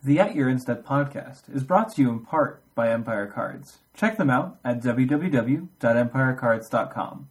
The At Your Instep podcast is brought to you in part by Empire Cards. Check them out at www.empirecards.com.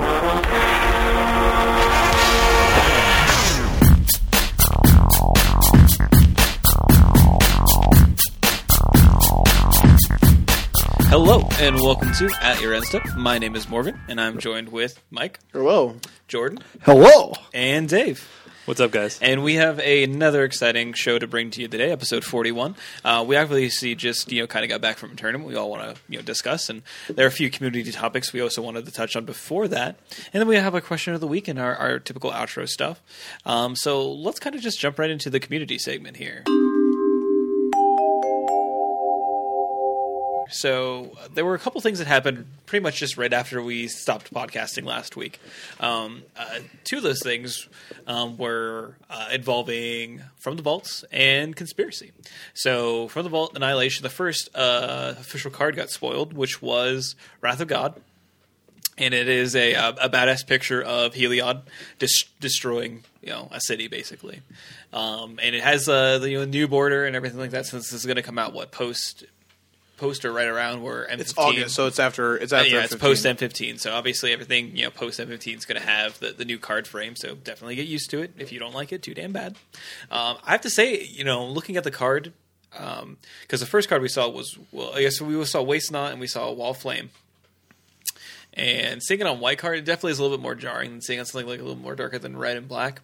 Hello, and welcome to At Your Instep. My name is Morgan, and I'm joined with Mike. Hello. Jordan. Hello. And Dave. What's up, guys? And we have another exciting show to bring to you today, episode 41. We obviously just, kind of got back from a tournament we all want to, discuss, and there are a few community topics we also wanted to touch on before that. And then we have a question of the week and our typical outro stuff. So let's kind of just jump right into the community segment here. So there were a couple things that happened pretty much just right after we stopped podcasting last week. Two of those things were involving From the Vaults and Conspiracy. So From the Vault Annihilation, the first official card got spoiled, which was Wrath of God. And it is a badass picture of Heliod destroying, a city basically. And it has the new border and everything like that. Since this is going to come out, poster right around where M15. It's August, so it's after. It's post M15. So obviously everything post M15 is going to have the new card frame. So definitely get used to it. If you don't like it, too damn bad. I have to say, looking at the card, because the first card we saw was we saw Waste Not and we saw Wall Flame. And seeing it on white card, it definitely is a little bit more jarring than seeing it on something like a little more darker than red and black.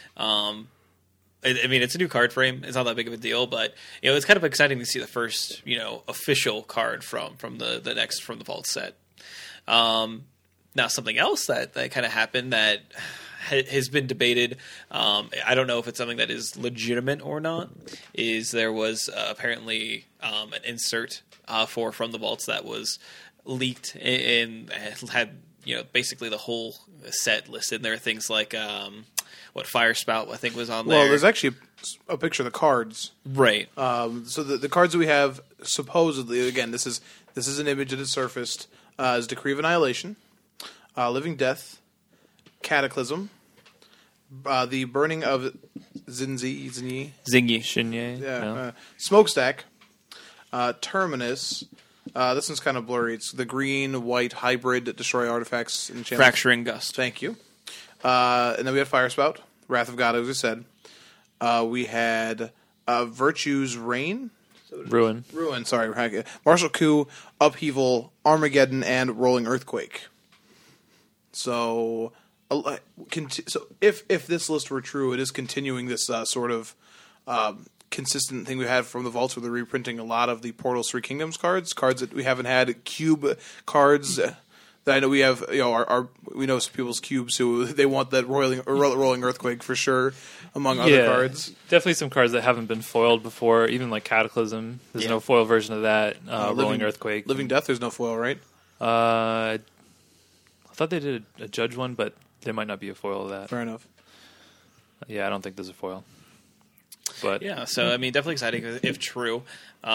It's a new card frame. It's not that big of a deal, but it's kind of exciting to see the first official card from the next From the Vault set. Now, something else that kind of happened that has been debated. I don't know if it's something that is legitimate or not. Is there was apparently an insert for From the Vaults that was leaked and had basically the whole set listed. There are things like Fire Spout, I think, was on there. Well, there's actually a picture of the cards. Right. So the cards that we have, supposedly, again, this is an image that has surfaced, is Decree of Annihilation, Living Death, Cataclysm, the Burning of Zingy. Shinye. Smokestack, Terminus. This one's kind of blurry. It's the green-white hybrid destroy artifacts. Fracturing Gust. Thank you. And then we had Fire Spout, Wrath of God, as we said. We had Virtue's Reign. Ruin, sorry. Martial Coup, Upheaval, Armageddon, and Rolling Earthquake. So if this list were true, it is continuing this sort of consistent thing we had from the Vaults, where they're reprinting a lot of the Portals 3 Kingdoms cards that we haven't had, cube cards. That I know we have, we know some people's cubes who they want that rolling earthquake for sure, among other cards. Definitely some cards that haven't been foiled before, even like Cataclysm. There's no foil version of that. Rolling Earthquake. Living Death, there's no foil, right? I thought they did a Judge one, but there might not be a foil of that. Fair enough. Yeah, I don't think there's a foil. But yeah, so definitely exciting if true.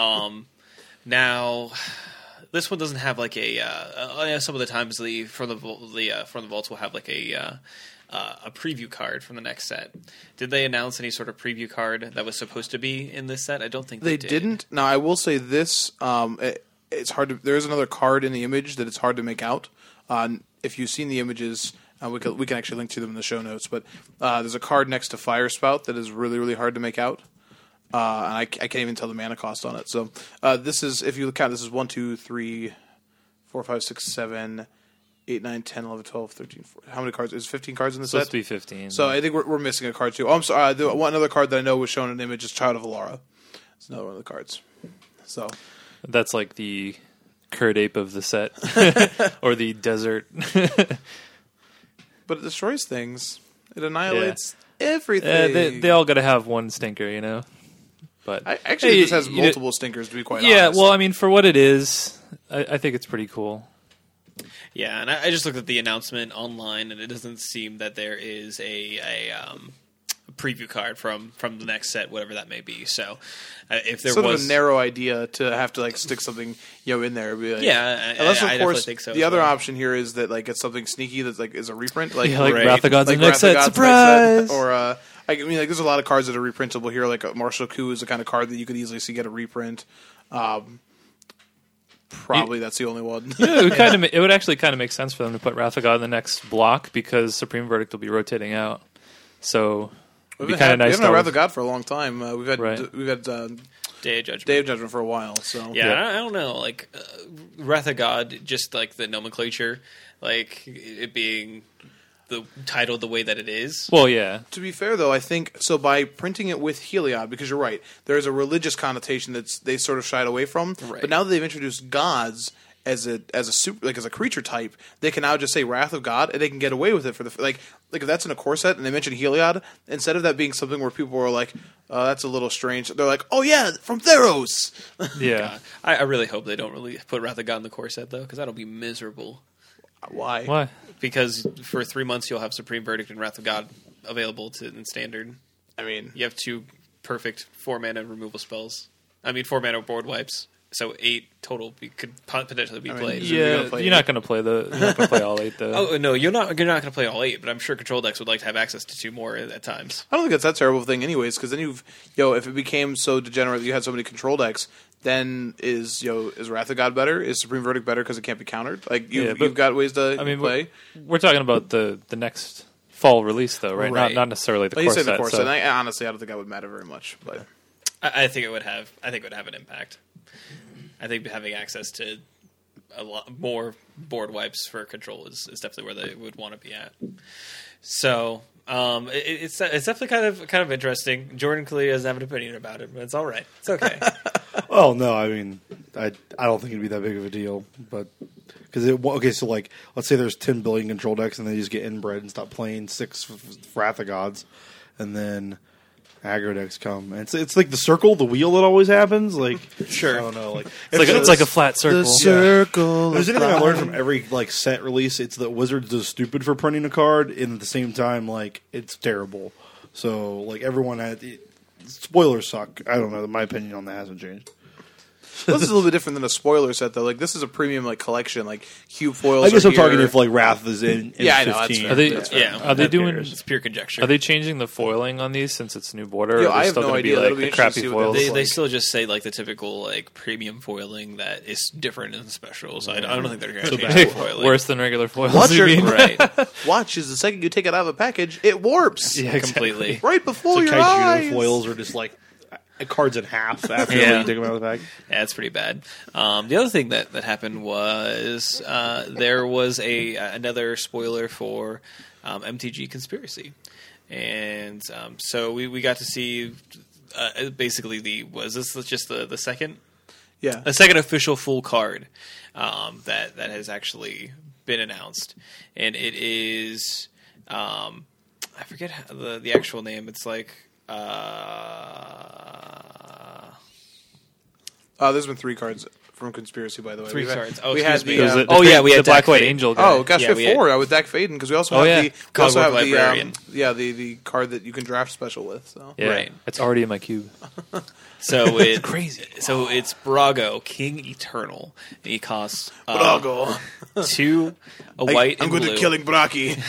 Now, this one doesn't have like some of the times from the Vaults will have like a preview card from the next set. Did they announce any sort of preview card that was supposed to be in this set? I don't think they did. Didn't. Now, I will say this: it's hard to. There is another card in the image that it's hard to make out. If you've seen the images. We can actually link to them in the show notes, but there's a card next to Fire Spout that is really, really hard to make out. And I can't even tell the mana cost on it. So this is, if you count, this is 1, 2, 3, 4, 5, 6, 7, 8, 9, 10, 11, 12, 13, 14. How many cards? Is 15 cards in the set? Supposed to be 15. So I think we're missing a card too. Oh, I'm sorry. One other card that I know was shown in an image is Child of Alara. It's another one of the cards. So that's like the Curd Ape of the set, or the desert. But it destroys things. It annihilates everything. They all got to have one stinker, But this has multiple stinkers, to be quite honest. Yeah, well, for what it is, I think it's pretty cool. Yeah, and I just looked at the announcement online, and it doesn't seem that there is a preview card from the next set, whatever that may be. So if there sort was of a narrow idea to have to stick something in there, be like, unless of course think so the other option here is that it's something sneaky that's is a reprint, Wrath of God's the next set, surprise, or I mean, like there's a lot of cards that are reprintable here. Like Marshall Koo is the kind of card that you could easily see get a reprint. Probably that's the only one. Yeah, it would actually kind of make sense for them to put Wrath of God in the next block because Supreme Verdict will be rotating out. So it'd be kind of nice. We haven't had Wrath of God for a long time. We've had Day of Judgment. Day of Judgment for a while. So Yeah, I don't know. Like Wrath of God, just like the nomenclature, like it being the title the way that it is. Well, yeah. To be fair, though, I think so by printing it with Heliod, because you're right, there's a religious connotation that they sort of shied away from. Right. But now that they've introduced gods as a creature type, they can now just say Wrath of God, and they can get away with it for the like if that's in a core set and they mention Heliod, instead of that being something where people are like, that's a little strange, they're like, oh yeah, from Theros. Yeah. I really hope they don't really put Wrath of God in the core set though, because that'll be miserable. Why? Why? Because for 3 months you'll have Supreme Verdict and Wrath of God available in Standard. I mean, You have 2 perfect 4-mana removal spells. 4-mana board wipes. So 8 total could potentially be played. Yeah, you're not going to play all 8 though. Oh no, you're not going to play all 8, but I'm sure control decks would like to have access to 2 more at times. I don't think that's that terrible thing, anyways. Because then if it became so degenerate that you had so many control decks, then is Wrath of God better? Is Supreme Verdict better because it can't be countered? Like you've got ways to play. We're talking about the next fall release though, right? Right. Not necessarily the But core you said set. the core so- set. And honestly, I don't think that would matter very much. But I think it would have. I think it would have an impact. I think having access to a lot more board wipes for control is definitely where they would want to be at. So it's definitely kind of interesting. Jordan clearly doesn't have an opinion about it, but it's all right. It's okay. Oh no, I mean, I don't think it'd be that big of a deal, but so like, let's say there's 10 billion control decks, and they just get inbred and stop playing 6 Wrath of Gods, and then aggro decks come. And it's like the circle, the wheel that always happens. Like, Sure. I don't know. Like, it's like a flat circle. the circle. if there's anything I learned from every like set release, it's that Wizards is stupid for printing a card, and at the same time, like it's terrible. So like everyone spoilers suck. I don't know. My opinion on that hasn't changed. This is a little bit different than a spoiler set, though. Like this is a premium like collection, like cube foils. I guess are I'm talking here. if like Wrath is in Yeah, I know, that's 15. fair. Are they? That's fair. Yeah. Are they That doing? appears. It's pure conjecture. Are they changing the foiling on these since it's new border? Yo, or are I they have still no gonna idea. Be That'll like be the interesting to crappy see what foils. that They like. still just say like the typical like premium foiling that is different in the specials. I don't think they're going to change the foiling. Worse than regular foils. Watch you your- mean? Right. Watch is the second you take it out of a package, it warps Yeah, exactly. Completely. right before So your Kaiju eyes. foils are just like cards in half after Yeah. you take them out of the bag. Yeah, it's pretty bad. The other thing that happened was there was another spoiler for MTG Conspiracy, and so we got to see basically was this just the second Yeah. a second official full card that has actually been announced, and it is I forget the actual name. It's like. There's been 3 cards from Conspiracy, by the way. 3 We've had- cards. Oh, we had excuse me. the, Was it Oh, yeah, we had the Black Dak White Fade. Angel guy. Oh, gosh, Yeah, we we have had- 4 with Dak Faden because we also Oh, have yeah. the we also have Cogwork Librarian. the card that you can draft special with. So Yeah, Right. it's already in my cube. So it's crazy. So it's Brago, King Eternal. And he costs Brago. 2, a white, I'm and good blue. at killing Braki.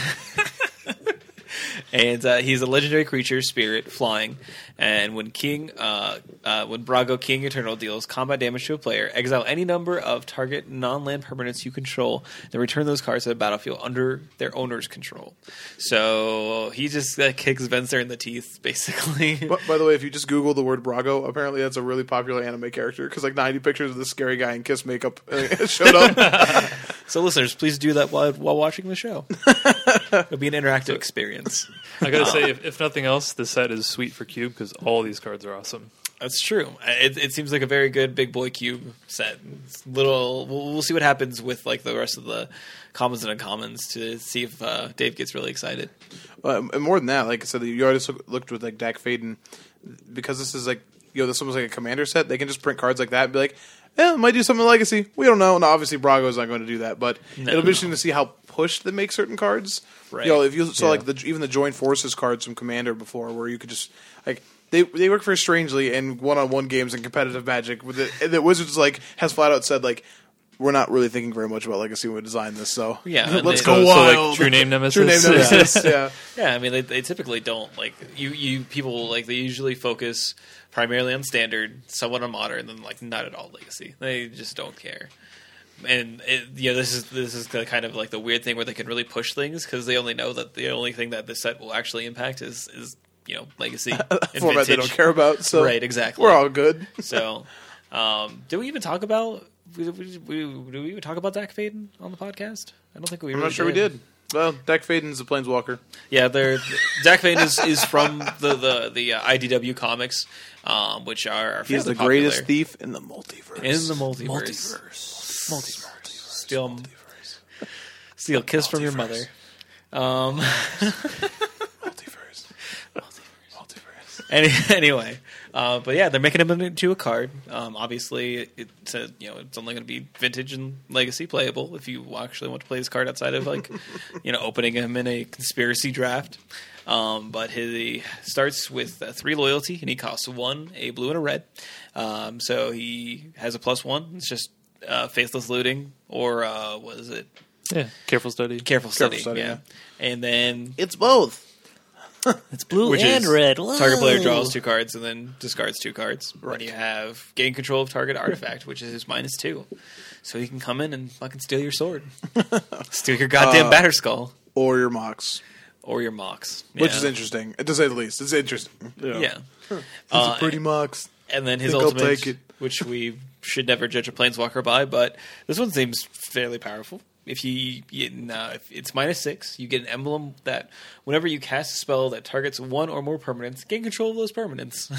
And he's a legendary creature, spirit, flying. And when Brago King Eternal deals combat damage to a player, exile any number of target non-land permanents you control, then return those cards to the battlefield under their owner's control. So he just kicks Venser in the teeth, basically. By the way, if you just Google the word Brago, apparently that's a really popular anime character because like 90 pictures of this scary guy in Kiss makeup showed up. So listeners, please do that while watching the show. It'll be an interactive experience. I gotta say, if nothing else, the set is sweet for cube because all these cards are awesome. That's true. It seems like a very good big boy cube set. It's little. We'll see what happens with like the rest of the commons and uncommons to see if Dave gets really excited. And more than that, like I said, you already looked with like Dak Faden because this is like this almost like a commander set. They can just print cards like that and be like, it might do something in Legacy. We don't know. And obviously, Brago's not going to do that, but it'll be interesting to see how pushed they make certain cards. Right. If you saw like even the Joint Forces cards from Commander before, where you could just like they work very strangely in one-on-one games and competitive Magic. With the Wizards like has flat out said like we're not really thinking very much about Legacy when we designed this. So Yeah, and let's they- go So, wild. like True Name Nemesis. True name nemesis. Yeah. Yeah, I mean, they typically don't like you people like they usually focus primarily on standard, somewhat on modern, and like not at all legacy. They just don't care. And this is the kind of like the weird thing where they can really push things because they only know that the only thing that this set will actually impact is legacy and Format they don't care about. So Right, exactly. We're all good. So, did we even talk about? Did we even talk about Dak Faden on the podcast? I don't think we. I'm really not sure we did. Well, Dak Faden's a Planeswalker. Yeah, Dak Faden is from the IDW comics, which are He's the fairly greatest popular. thief in the multiverse. In the multiverse. Steal kiss from your mother. Multiverse. Anyway, but yeah, they're making him into a card. Obviously, it's it's only going to be vintage and legacy playable if you actually want to play this card outside of like opening him in a conspiracy draft. But he starts with 3 loyalty and he costs 1, a blue and a red. So he has a +1. It's just faithless looting or what is it? Yeah, Careful Study. Careful study. Study, Yeah. yeah. And then It's both. it's blue Which and is- red. Target player draws 2 cards and then discards 2 cards. Right. And you have gain control of target artifact, which is -2. So you can come in and fucking steal your sword, steal your goddamn batter skull Or your Mox. or your mox, Which Yeah. is interesting, to say the least. It's interesting. Yeah. It's a pretty Mox. And then his Think I'll ultimate, take it. which we should never judge a planeswalker by, but this one seems fairly powerful. If if it's -6, you get an emblem that whenever you cast a spell that targets 1 or more permanents, gain control of those permanents.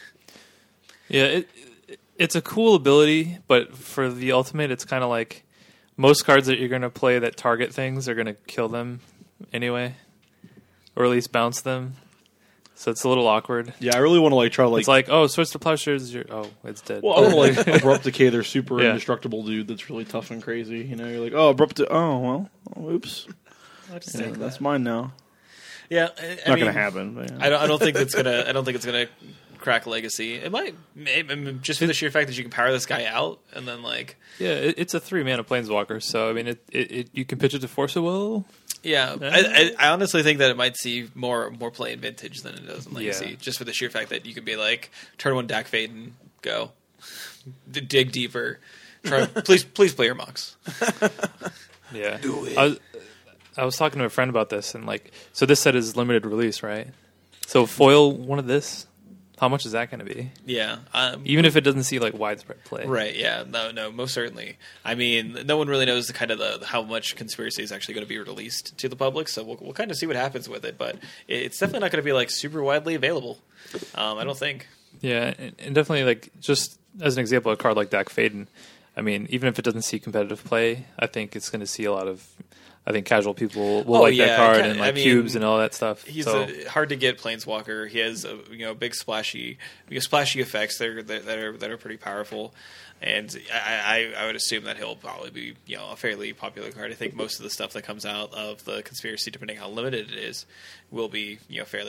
Yeah, it's a cool ability, but for the ultimate, it's kind of like most cards that you're going to play that target things are going to kill them anyway, or at least bounce them. So it's a little awkward. Yeah, I really want to try to It's like, oh, Switch to Plowshares, it's dead. Well, I want to Abrupt Decay, their super Yeah. indestructible dude that's really tough and crazy. You're like, oh, Abrupt oops. I'll just Yeah, take that's that. mine now. Yeah, Not going to happen. But yeah. I don't think it's gonna. I don't think it's gonna crack legacy. It might, maybe just for the sheer fact that you can power this guy out and then like. Yeah, it's a 3-mana Planeswalker, so I mean, it you can pitch it to Force of Will. Yeah, I honestly think that it might see more play in Vintage than it does in Legacy, Yeah. just for the sheer fact that you could be like, turn 1 Dak Faden, go, dig deeper, try, please play your Mox. Yeah, do it. I was talking to a friend about this, and so this set is limited release, right? So foil one of this, how much is that going to be? Yeah, Even if it doesn't see widespread play, right. Yeah, no, most certainly. I mean, no one really knows how much Conspiracy is actually going to be released to the public, so we'll kind of see what happens with it. But it's definitely not going to be super widely available. I don't think. Yeah, and definitely just as an example, a card like Dak Faden. I mean, even if it doesn't see competitive play, I think it's going to see a lot of. I think casual people will like that card and cubes and all that stuff. He's so. a hard to get planeswalker. He has big splashy effects that are pretty powerful, and I would assume that he'll probably be a fairly popular card. I think most of the stuff that comes out of the Conspiracy, depending how limited it is, will be fairly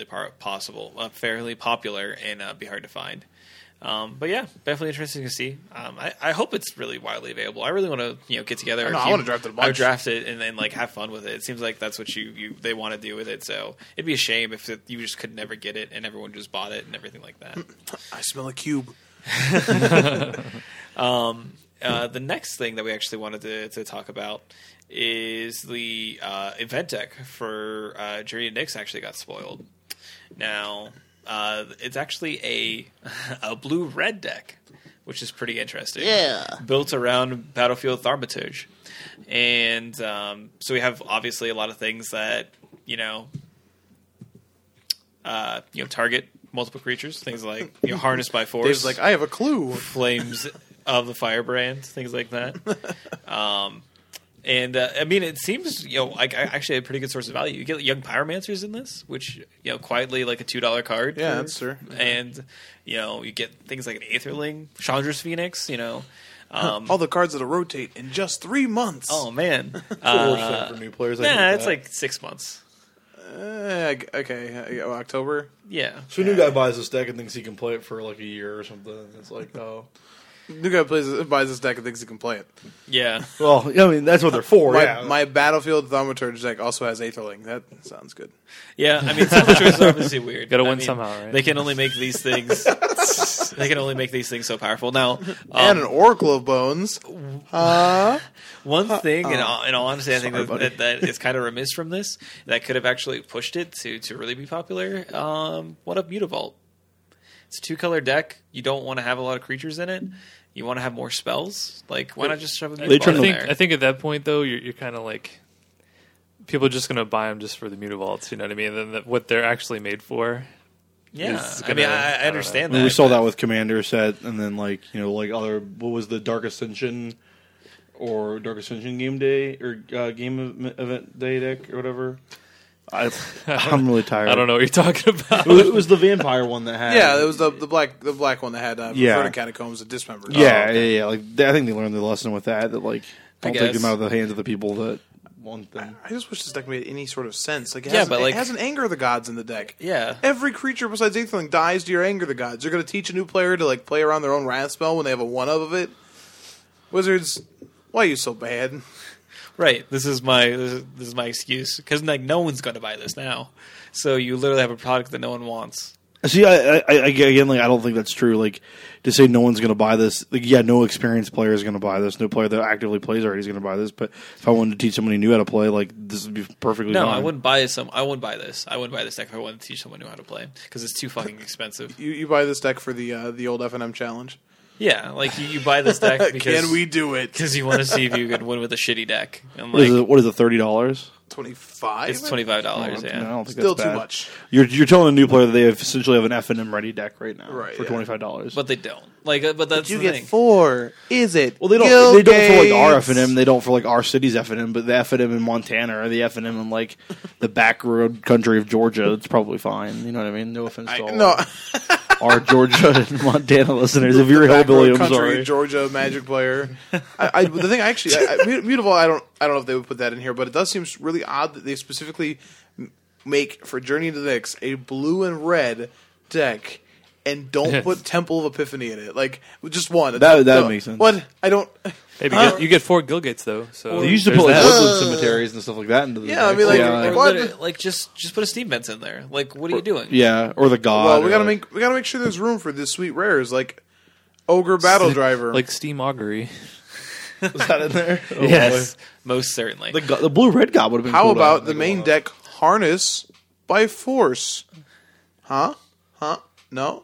popular and be hard to find. But yeah, definitely interesting to see. I hope it's really widely available. I really want to get together. I want to draft it a bunch. I would draft it and then have fun with it. It seems like that's what they want to do with it. So it'd be a shame if you just could never get it and everyone just bought it and everything like that. I smell a cube. The next thing that we actually wanted to talk about is the event deck for Jury and Nyx actually got spoiled. Now. It's actually a blue-red deck, which is pretty interesting. Yeah. Built around Battlefield Thaumaturge. And so we have, obviously, a lot of things that, target multiple creatures. Things like, Harnessed by Force. Dave's like, I have a clue. Flames of the Firebrand. Things like that. And I mean, it seems actually a pretty good source of value. You get Young Pyromancers in this, which quietly like a $2 card. Yeah, that's true. And you get things like an Aetherling, Chandra's Phoenix. All the cards that'll rotate in just 3 months. Oh man, for new players. it's like 6 months. Okay. October. Yeah, So a new guy buys this deck and thinks he can play it for a year or something. It's like, oh. New guy buys this deck and thinks he can play it. Yeah. Well, I mean that's what they're for. My Battlefield Thaumaturge deck also has Aetherling. That sounds good. Yeah, I mean, some of the choices are obviously weird. Gotta I win mean, somehow, right? They can only make these things. They can only make these things so powerful. Now, And an Oracle of Bones. one thing, in all honesty, I think Sorry, buddy. that is kind of remiss from this. That could have actually pushed it to really be popular. What up, Mutavault? It's a 2-color deck. You don't want to have a lot of creatures in it. You want to have more spells. Like, why not just shove a Mutavault in there? I think at that point though, you're kind of like people are just going to buy them just for the Mutavaults. You know what I mean? And then what they're actually made for. Yeah, is I gonna- mean, I I don't understand I mean, that. we saw but- that with Commander set, and then like other. What was the Dark Ascension or Dark Ascension game day or game event day deck or whatever? I'm really tired. I don't know what you're talking about. It was the vampire one that had. Yeah, it was the black one that had Yeah. Vertic Catacombs and Dismembered. Yeah. Like I think they learned their lesson with that. That like I don't take guess. them out of the hands of the people that want them. I just wish this deck made any sort of sense. Like, Yeah, but, like- it has an Anger of the Gods in the deck. Yeah. Every creature besides Aetherling dies to your Anger of the Gods. You're going to teach a new player to like play around their own Wrath spell when they have a 1-of it. Wizards, why are you so bad? Right. This is my excuse because like no one's going to buy this now. So you literally have a product that no one wants. See, I again, like I don't think that's true. Like to say no one's going to buy this. Like, yeah, no experienced player is going to buy this. No player that actively plays already is going to buy this. But if I wanted to teach somebody new how to play, like this would be perfectly No, fine. I wouldn't buy this. I wouldn't buy this deck if I wanted to teach someone new how to play because it's too fucking expensive. You buy this deck for the old FNM challenge. Yeah, like you buy this deck because Can we do it? because you want to see if you can win with a shitty deck. And What is like it? What is it? $30? 25? it's $25. I Yeah. don't think Still that's too bad. much. You're telling a new player that they essentially have an FNM ready deck right now Right, for yeah. $25. But they don't. Like, but that's the thing. 4. Is it? Well, they don't. They don't for like our FNM. They don't for like our city's FNM. But the FNM in Montana or the FNM in like the back road country of Georgia, it's probably fine. You know what I mean? No offense to all No. our Georgia and Montana listeners. If you're a hillbilly, I'm country, sorry. Georgia Magic player. The thing Mutavault, I don't know if they would put that in here, but it does seem really odd that they specifically make for Journey to the Nyx a blue and red deck and don't put Temple of Epiphany in it. Like just one. That makes sense. What? I don't. Hey, you get 4 Gilgates though. So They used to there's put like that. woodland cemeteries and stuff like that into the Yeah, I deck. mean, like, Or what? literally, just put a Steam Vents in there. Like, what are you doing? yeah, or the god. Well, or we gotta like- make sure there's room for the sweet rares like Ogre Battle Driver. like Steam Augury. Was that in there? Oh, Yes, most certainly. boy. The blue red god would have been. How cool to about have, the like, main one deck Harness by Force? Huh? No.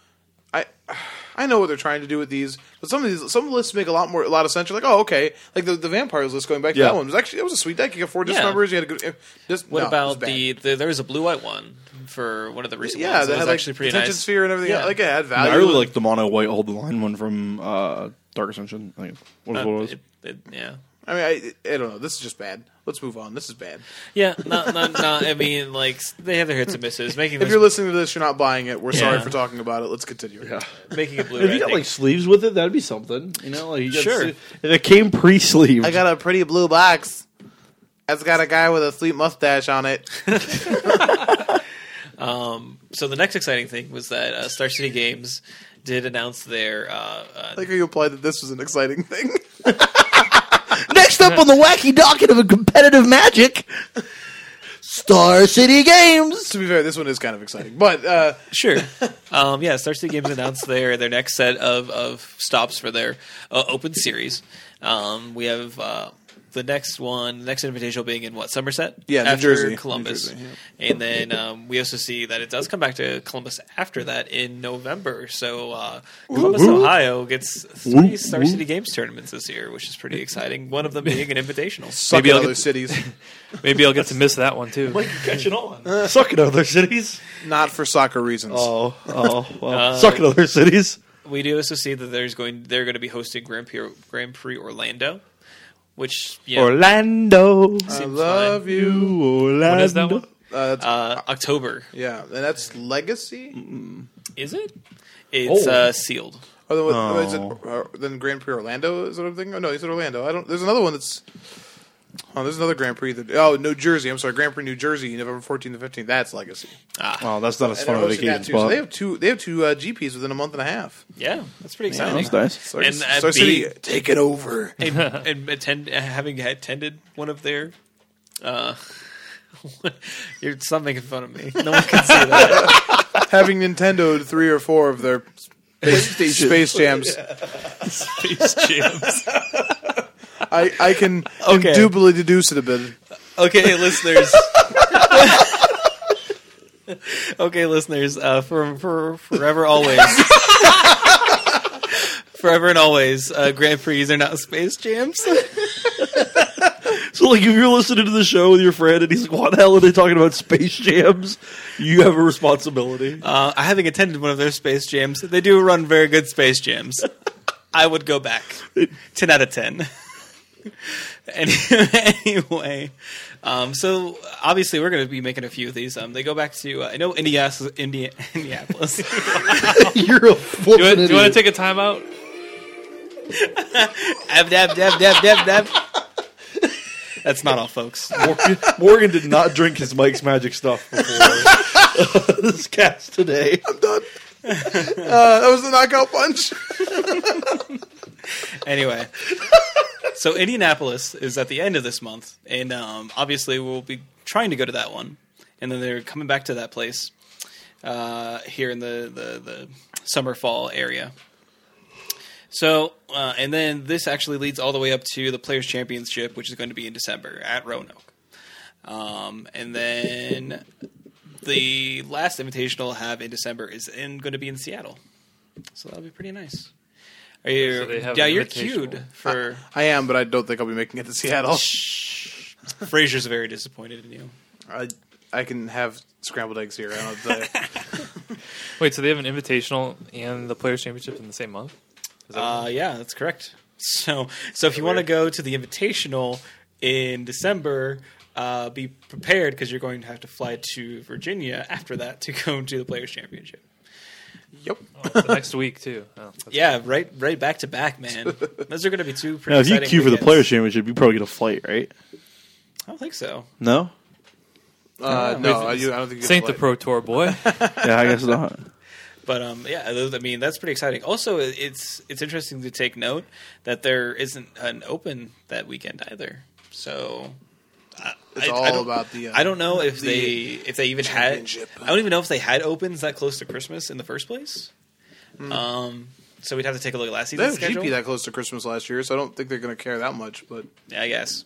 I know what they're trying to do with these, but some lists make a lot of sense. You're like, oh, okay, like the vampires list going back to Yeah. that one it was a sweet deck. You got 4 Yeah. dismembers. You had a good. What no, about it was bad. there was a blue-white one for one of the recent Yeah, ones. that It was had actually like pretty Detention nice. Sphere and everything. Yeah. Like it had of- value. I really like the mono white hold the line one from Dark Ascension. I think what it was. Yeah. I mean, I don't know. This is just bad. Let's move on. This is bad. Yeah, not. I mean, like they have their hits and misses. Making If this, you're listening to this, you're not buying it. We're sorry Yeah. for talking about it. Let's continue. Yeah. making it blue. If I you got think. like sleeves with it, that'd be something. You know, like you got Sure. If it came pre-sleeved, I got a pretty blue box. It's got a guy with a sweet mustache on it. So the next exciting thing was that Star City Games did announce their. Like how you implied that this was an exciting thing. Next up on the wacky docket of competitive Magic, Star City Games. To be fair, this one is kind of exciting, but Sure. Star City Games announced their next set of stops for their open series. We have the next invitational being in Somerset? Yeah, New after Jersey. Columbus. New Jersey, And then we also see that it does come back to Columbus after that in November. So Columbus, Ohio gets 3 Star City Games tournaments this year, which is pretty exciting. One of them being an invitational. suck Maybe in I'll other get- cities. Maybe I'll get to miss that one too. Catching on. Suck in other cities. Not for soccer reasons. Oh, well. Suck in other cities. We do also see that they're going to be hosting Grand Prix Orlando, which Orlando. I seems love you. Orlando. When is that one? October. Yeah, and that's Legacy. Is it? It's sealed. Is it, then Grand Prix Orlando is what I'm thinking. Oh, no, you said Orlando. There's another one that's Oh, there's another Grand Prix. New Jersey. I'm sorry, Grand Prix New Jersey, November 14th to 15th. That's Legacy. Oh, that's not as And fun they're of a hosting that vacation too. So spot. they have two GPs within a month and a half. Yeah, that's pretty Yeah, exciting. that's nice. Star And, City, take it over. and having attended one of their, you're stop making fun of me. No one can see that. Having Nintendo 3 or 4 of their Space Jams. Space Jams. I can Okay. indubitably deduce it a bit. Okay, listeners. Okay, listeners. For forever, always. Forever and always, Grand Prix are not Space Jams. So, like, if you're listening to the show with your friend and he's like, "What the hell are they talking about Space Jams?" You have a responsibility. Having attended one of their Space Jams, they do run very good Space Jams. I would go back. 10 out of 10. Anyway, so obviously we're going to be making a few of these. They go back to I know Indianapolis. You're a Do you want to take a time out? Dab. That's not all, folks. Morgan did not drink his Mike's Magic stuff before this cast today. I'm done. That was the knockout punch. Anyway, so Indianapolis is at the end of this month, and obviously we'll be trying to go to that one, and then they're coming back to that place here in the summer fall area. So, and then this actually leads all the way up to the Players' Championship, which is going to be in December at Roanoke. And then the last Invitational we'll have in December is going to be in Seattle. So that'll be pretty nice. Are you? So they have Yeah, an you're Invitational. cued for. I am, but I don't think I'll be making it to Seattle. Fraser's very disappointed in you. I can have scrambled eggs here. I don't know what to tell you. Wait, so they have an Invitational and the Players' Championship in the same month? Is that Yeah, that's correct. So if you want to go to the Invitational in December, be prepared because you're going to have to fly to Virginia after that to go to the Players' Championship. Yep. the next week too? Oh, that's Yeah, right back to back, man. Those are going to be two pretty Now, if you exciting queue for the weekends. Players' Championship, you probably get a flight, right? I don't think so. No? No, I don't think you Saint can the Pro Tour, boy. Yeah, I guess not. But I mean that's pretty exciting. Also, it's interesting to take note that there isn't an Open that weekend either. So It's I all don't- about the. I don't know if they even had. championship. I don't even know if they had Opens that close to Christmas in the first place. So we'd have to take a look at last They season's have schedule. GP that close to Christmas last year, so I don't think they're going to care that much. But Yeah, I guess.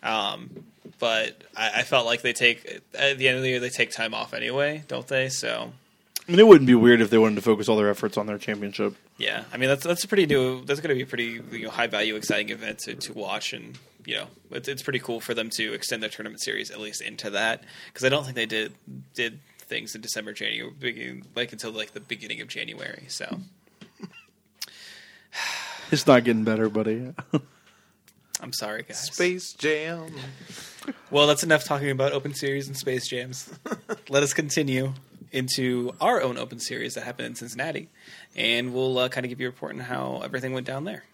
But I felt like they take at the end of the year they take time off anyway, don't they? So I mean, it wouldn't be weird if they wanted to focus all their efforts on their championship. yeah, I mean that's a pretty new. That's going to be a pretty high value, exciting event to watch, and it's pretty cool for them to extend their tournament series at least into that because I don't think they did things in December, January, until the beginning of January. So It's not getting better, buddy. I'm sorry, guys. Space Jam. Well, that's enough talking about Open Series and Space Jams. Let us continue into our own Open Series that happened in Cincinnati, and we'll kind of give you a report on how everything went down there.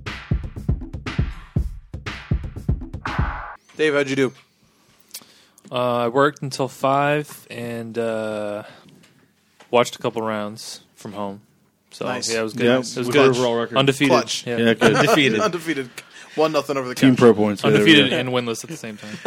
Dave, how'd you do? I worked until 5 and watched a couple rounds from home. So Nice. yeah, it was good. Yeah, it was good good. overall record. Undefeated. Clutch. Yeah. Yeah, good. Defeated. Undefeated. 1-0 over the Team couch. pro points. Yeah, there we Undefeated go. and winless at the same time.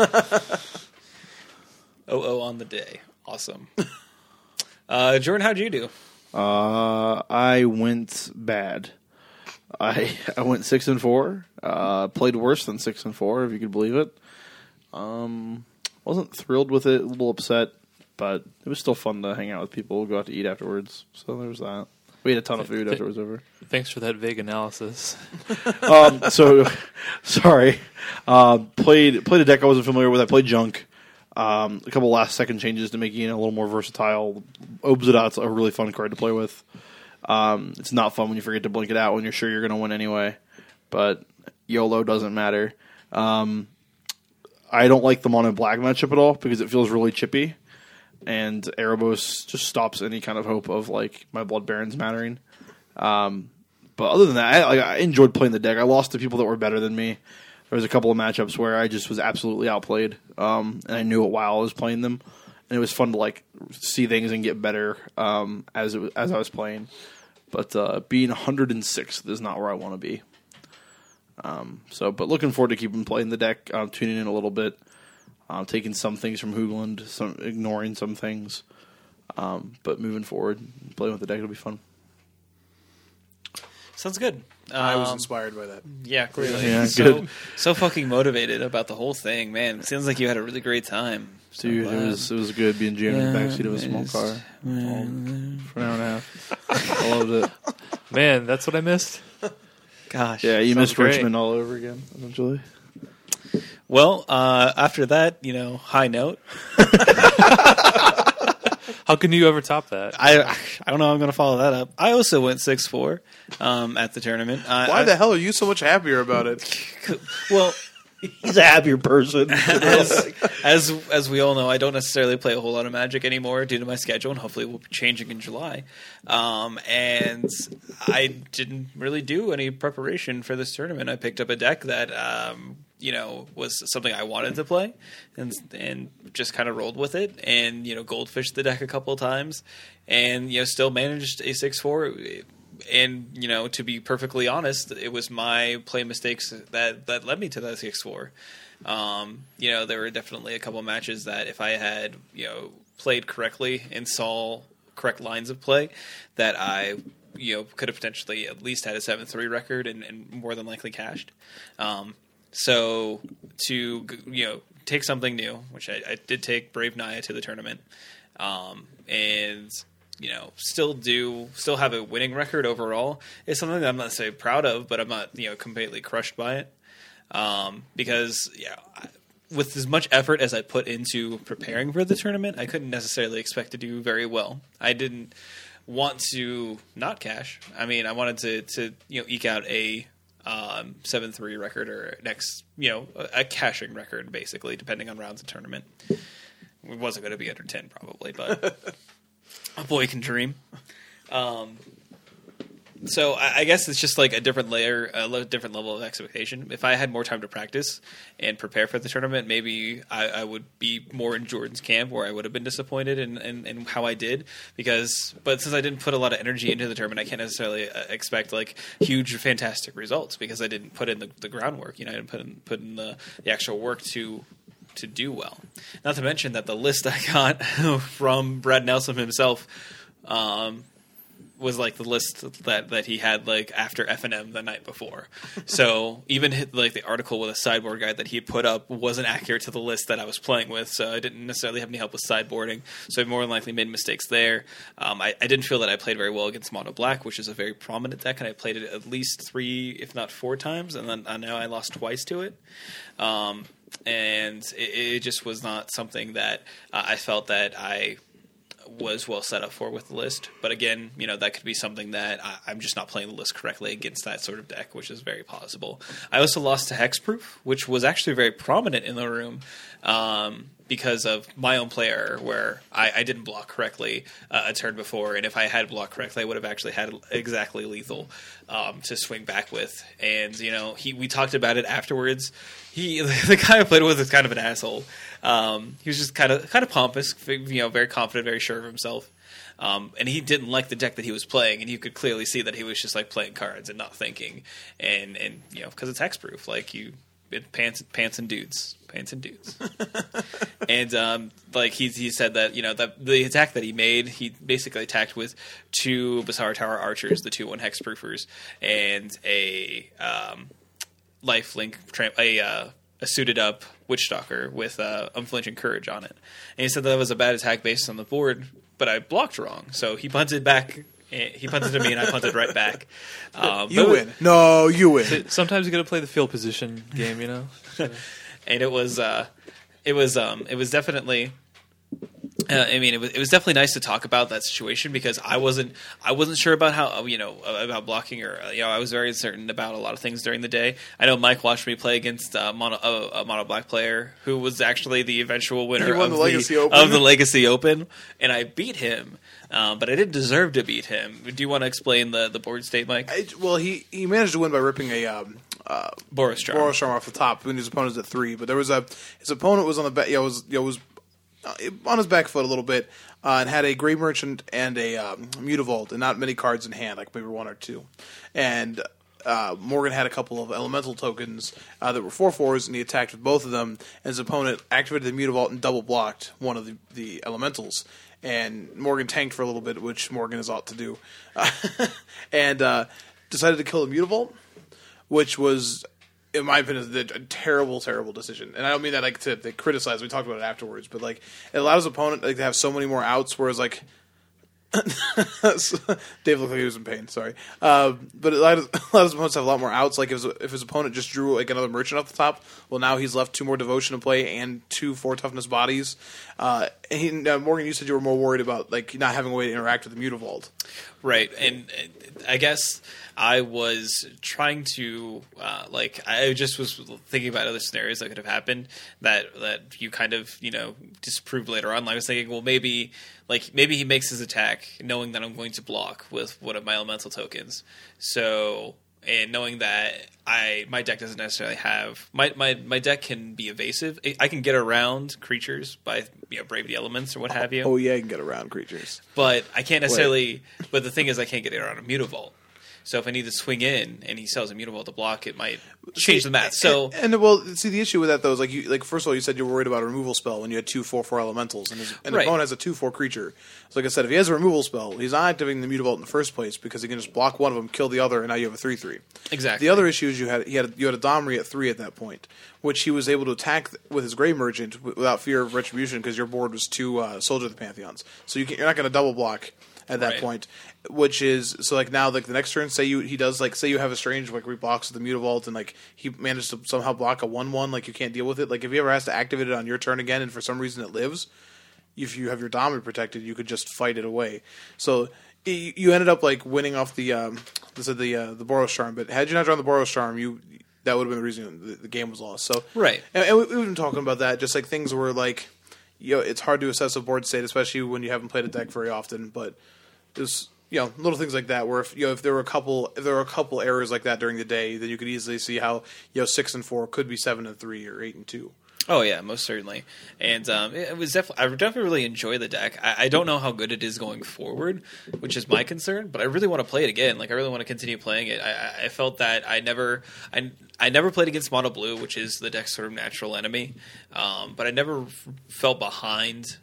on the day. Awesome. Jordan, how'd you do? I went bad. I went 6-4. Played worse than 6-4, if you could believe it. Wasn't thrilled with it. A little upset, but it was still fun to hang out with people. Go out to eat afterwards. So there was that. We had a ton of food after it was over. Thanks for that vague analysis. So sorry. Played a deck I wasn't familiar with. I played Junk. A couple last second changes to make it a little more versatile. Opens it out. It's a really fun card to play with. It's not fun when you forget to blink it out when you're sure you're going to win anyway. But YOLO doesn't matter. I don't like the mono black matchup at all because it feels really chippy. And Erebos just stops any kind of hope of my Blood Barons mattering. But other than that, I enjoyed playing the deck. I lost to people that were better than me. there was a couple of matchups where I just was absolutely outplayed, and I knew it while I was playing them, and it was fun to like see things and get better as I was playing. But being 106th is not where I want to be. But looking forward to keeping playing the deck, tuning in a little bit, taking some things from Hoogland, ignoring some things, but moving forward, playing with the deck will be fun. Sounds good. I was inspired by that. Yeah, clearly. Yeah, so fucking motivated about the whole thing, man. It sounds like you had a really great time. So Dude, glad. it was good being jammed in the backseat of a small car for an hour and a half. I loved it. Man, that's what I missed. Gosh. Yeah, you Sounds missed great. Richmond all over again, eventually. Well, after that, high note. How can you ever top that? I don't know how I'm going to follow that up. I also went 6-4 at the tournament. Why the hell are you so much happier about it? Well, He's a happier person. as we all know, I don't necessarily play a whole lot of Magic anymore due to my schedule, and hopefully we'll be changing in July. And I didn't really do any preparation for this tournament. I picked up a deck that was something I wanted to play, and just kind of rolled with it, and goldfished the deck a couple of times, and still managed a 6-4. And to be perfectly honest, it was my play mistakes that led me to that 6-4. There were definitely a couple of matches that if I had played correctly and saw correct lines of play, that I could have potentially at least had a 7-3 record and more than likely cashed. So to take something new, which I did take Brave Naya to the tournament, and still have a winning record overall, is something that I'm not necessarily proud of, but I'm not completely crushed by it, because with as much effort as I put into preparing for the tournament, I couldn't necessarily expect to do very well. I didn't want to not cash. I mean, I wanted to eke out a 7-3 record, or next a cashing record, basically, depending on rounds of tournament. It wasn't going to be under 10 probably, but a boy can dream. So I guess it's just like a different layer, a different level of expectation. If I had more time to practice and prepare for the tournament, maybe I would be more in Jordan's camp, where I would have been disappointed in how I did. But since I didn't put a lot of energy into the tournament, I can't necessarily expect like huge, fantastic results, because I didn't put in the groundwork. I didn't put in the actual work to do well. Not to mention that the list I got from Brad Nelson himself was like the list that he had like after FNM the night before. So even the article with a sideboard guide that he had put up wasn't accurate to the list that I was playing with. So I didn't necessarily have any help with sideboarding. So I more than likely made mistakes there. I didn't feel that I played very well against Mono Black, which is a very prominent deck, and I played it at least 3, if not 4 times, and then now I lost twice to it. And it just was not something that I felt that I was well set up for with the list. But again, that could be something that I'm just not playing the list correctly against that sort of deck, which is very possible. I also lost to Hexproof, which was actually very prominent in the room, because of my own play error, where I didn't block correctly a turn before, and if I had blocked correctly, I would have actually had exactly lethal to swing back with. And we talked about it afterwards. The guy I played with is kind of an asshole. He was just kind of pompous, very confident, very sure of himself. And he didn't like the deck that he was playing, and you could clearly see that he was just like playing cards and not thinking. And because it's hexproof, pants and dudes. And he said that that the attack that he made, he basically attacked with 2 Bassara Tower Archers, the 2/1 hexproofers, and a lifelink, a suited up Witchstalker with Unflinching Courage on it. And he said that was a bad attack based on the board, but I blocked wrong, so he punted back. He punted to me, and I punted right back. You win. No, you win. Sometimes you got to play the field position game, And it was definitely. It was definitely nice to talk about that situation, because I wasn't sure about how about blocking, or I was very uncertain about a lot of things during the day. I know Mike watched me play against a mono black player who was actually the eventual winner of the Legacy Open, and I beat him. But I didn't deserve to beat him. Do you want to explain the board state, Mike? He managed to win by ripping a Boris off the top when his opponent's at 3. But his opponent was on the back, was on his back foot a little bit, and had a Grey Merchant and a Mutavault, and not many cards in hand, like maybe 1 or 2. And Morgan had a couple of elemental tokens that were 4/4s, and he attacked with both of them. And his opponent activated the Mutavault and double blocked one of the elementals. And Morgan tanked for a little bit, which Morgan is ought to do, and decided to kill the Mutavault, which was, in my opinion, a terrible, terrible decision. And I don't mean that like to criticize. We talked about it afterwards, but like it allowed his opponent like to have so many more outs. Whereas like Dave looked like he was in pain. Sorry, but it allowed his opponents to have a lot more outs. Like if his opponent just drew like another merchant off the top, well now he's left 2 more devotion to play and 2 4 toughness bodies. Morgan, you said you were more worried about like not having a way to interact with the Mutavault. Right, and I guess I was trying to I just was thinking about other scenarios that could have happened that you kind of disproved later on. I was thinking, well, maybe he makes his attack knowing that I'm going to block with one of my elemental tokens. So, and knowing that my deck doesn't necessarily have my deck can be evasive. I can get around creatures by Brave the Elements or what have you. Oh yeah, you can get around creatures, but I can't necessarily. But the thing is, I can't get around a Mutavault. So if I need to swing in and he sells a Mutavault to block, it might change the math. So the issue with that though is like first of all, you said you were worried about a removal spell when you had 2 4/4 elementals, and the opponent has a 2/4 creature. So like I said, if he has a removal spell, he's not activating the Mutavault in the first place because he can just block one of them, kill the other, and now you have a 3/3. Exactly. The other issue is you had a Domri at 3 at that point, which he was able to attack with his Grey Merchant without fear of retribution because your board was 2 Soldier of the Pantheons. So you're not going to double block at that point, which is so like now like the next turn, say you have a strange like reblocks with the Mutavault and like he managed to somehow block a 1/1, like you can't deal with it. Like if he ever has to activate it on your turn again and for some reason it lives, if you have your Domri protected, you could just fight it away. So you ended up like winning off the Boros Charm, but had you not drawn the Boros Charm, that would have been the reason the game was lost. So and we've been talking about that, just like things were like it's hard to assess a board state, especially when you haven't played a deck very often. But there's little things like that where if there were a couple errors like that during the day, then you could easily see how 6 and 4 could be 7 and 3 or 8 and 2. Oh yeah, most certainly. And it was I definitely really enjoy the deck. I don't know how good it is going forward, which is my concern, but I really want to play it again. Like I really want to continue playing it. I felt that I never played against Mono Blue, which is the deck's sort of natural enemy, but I never felt behind.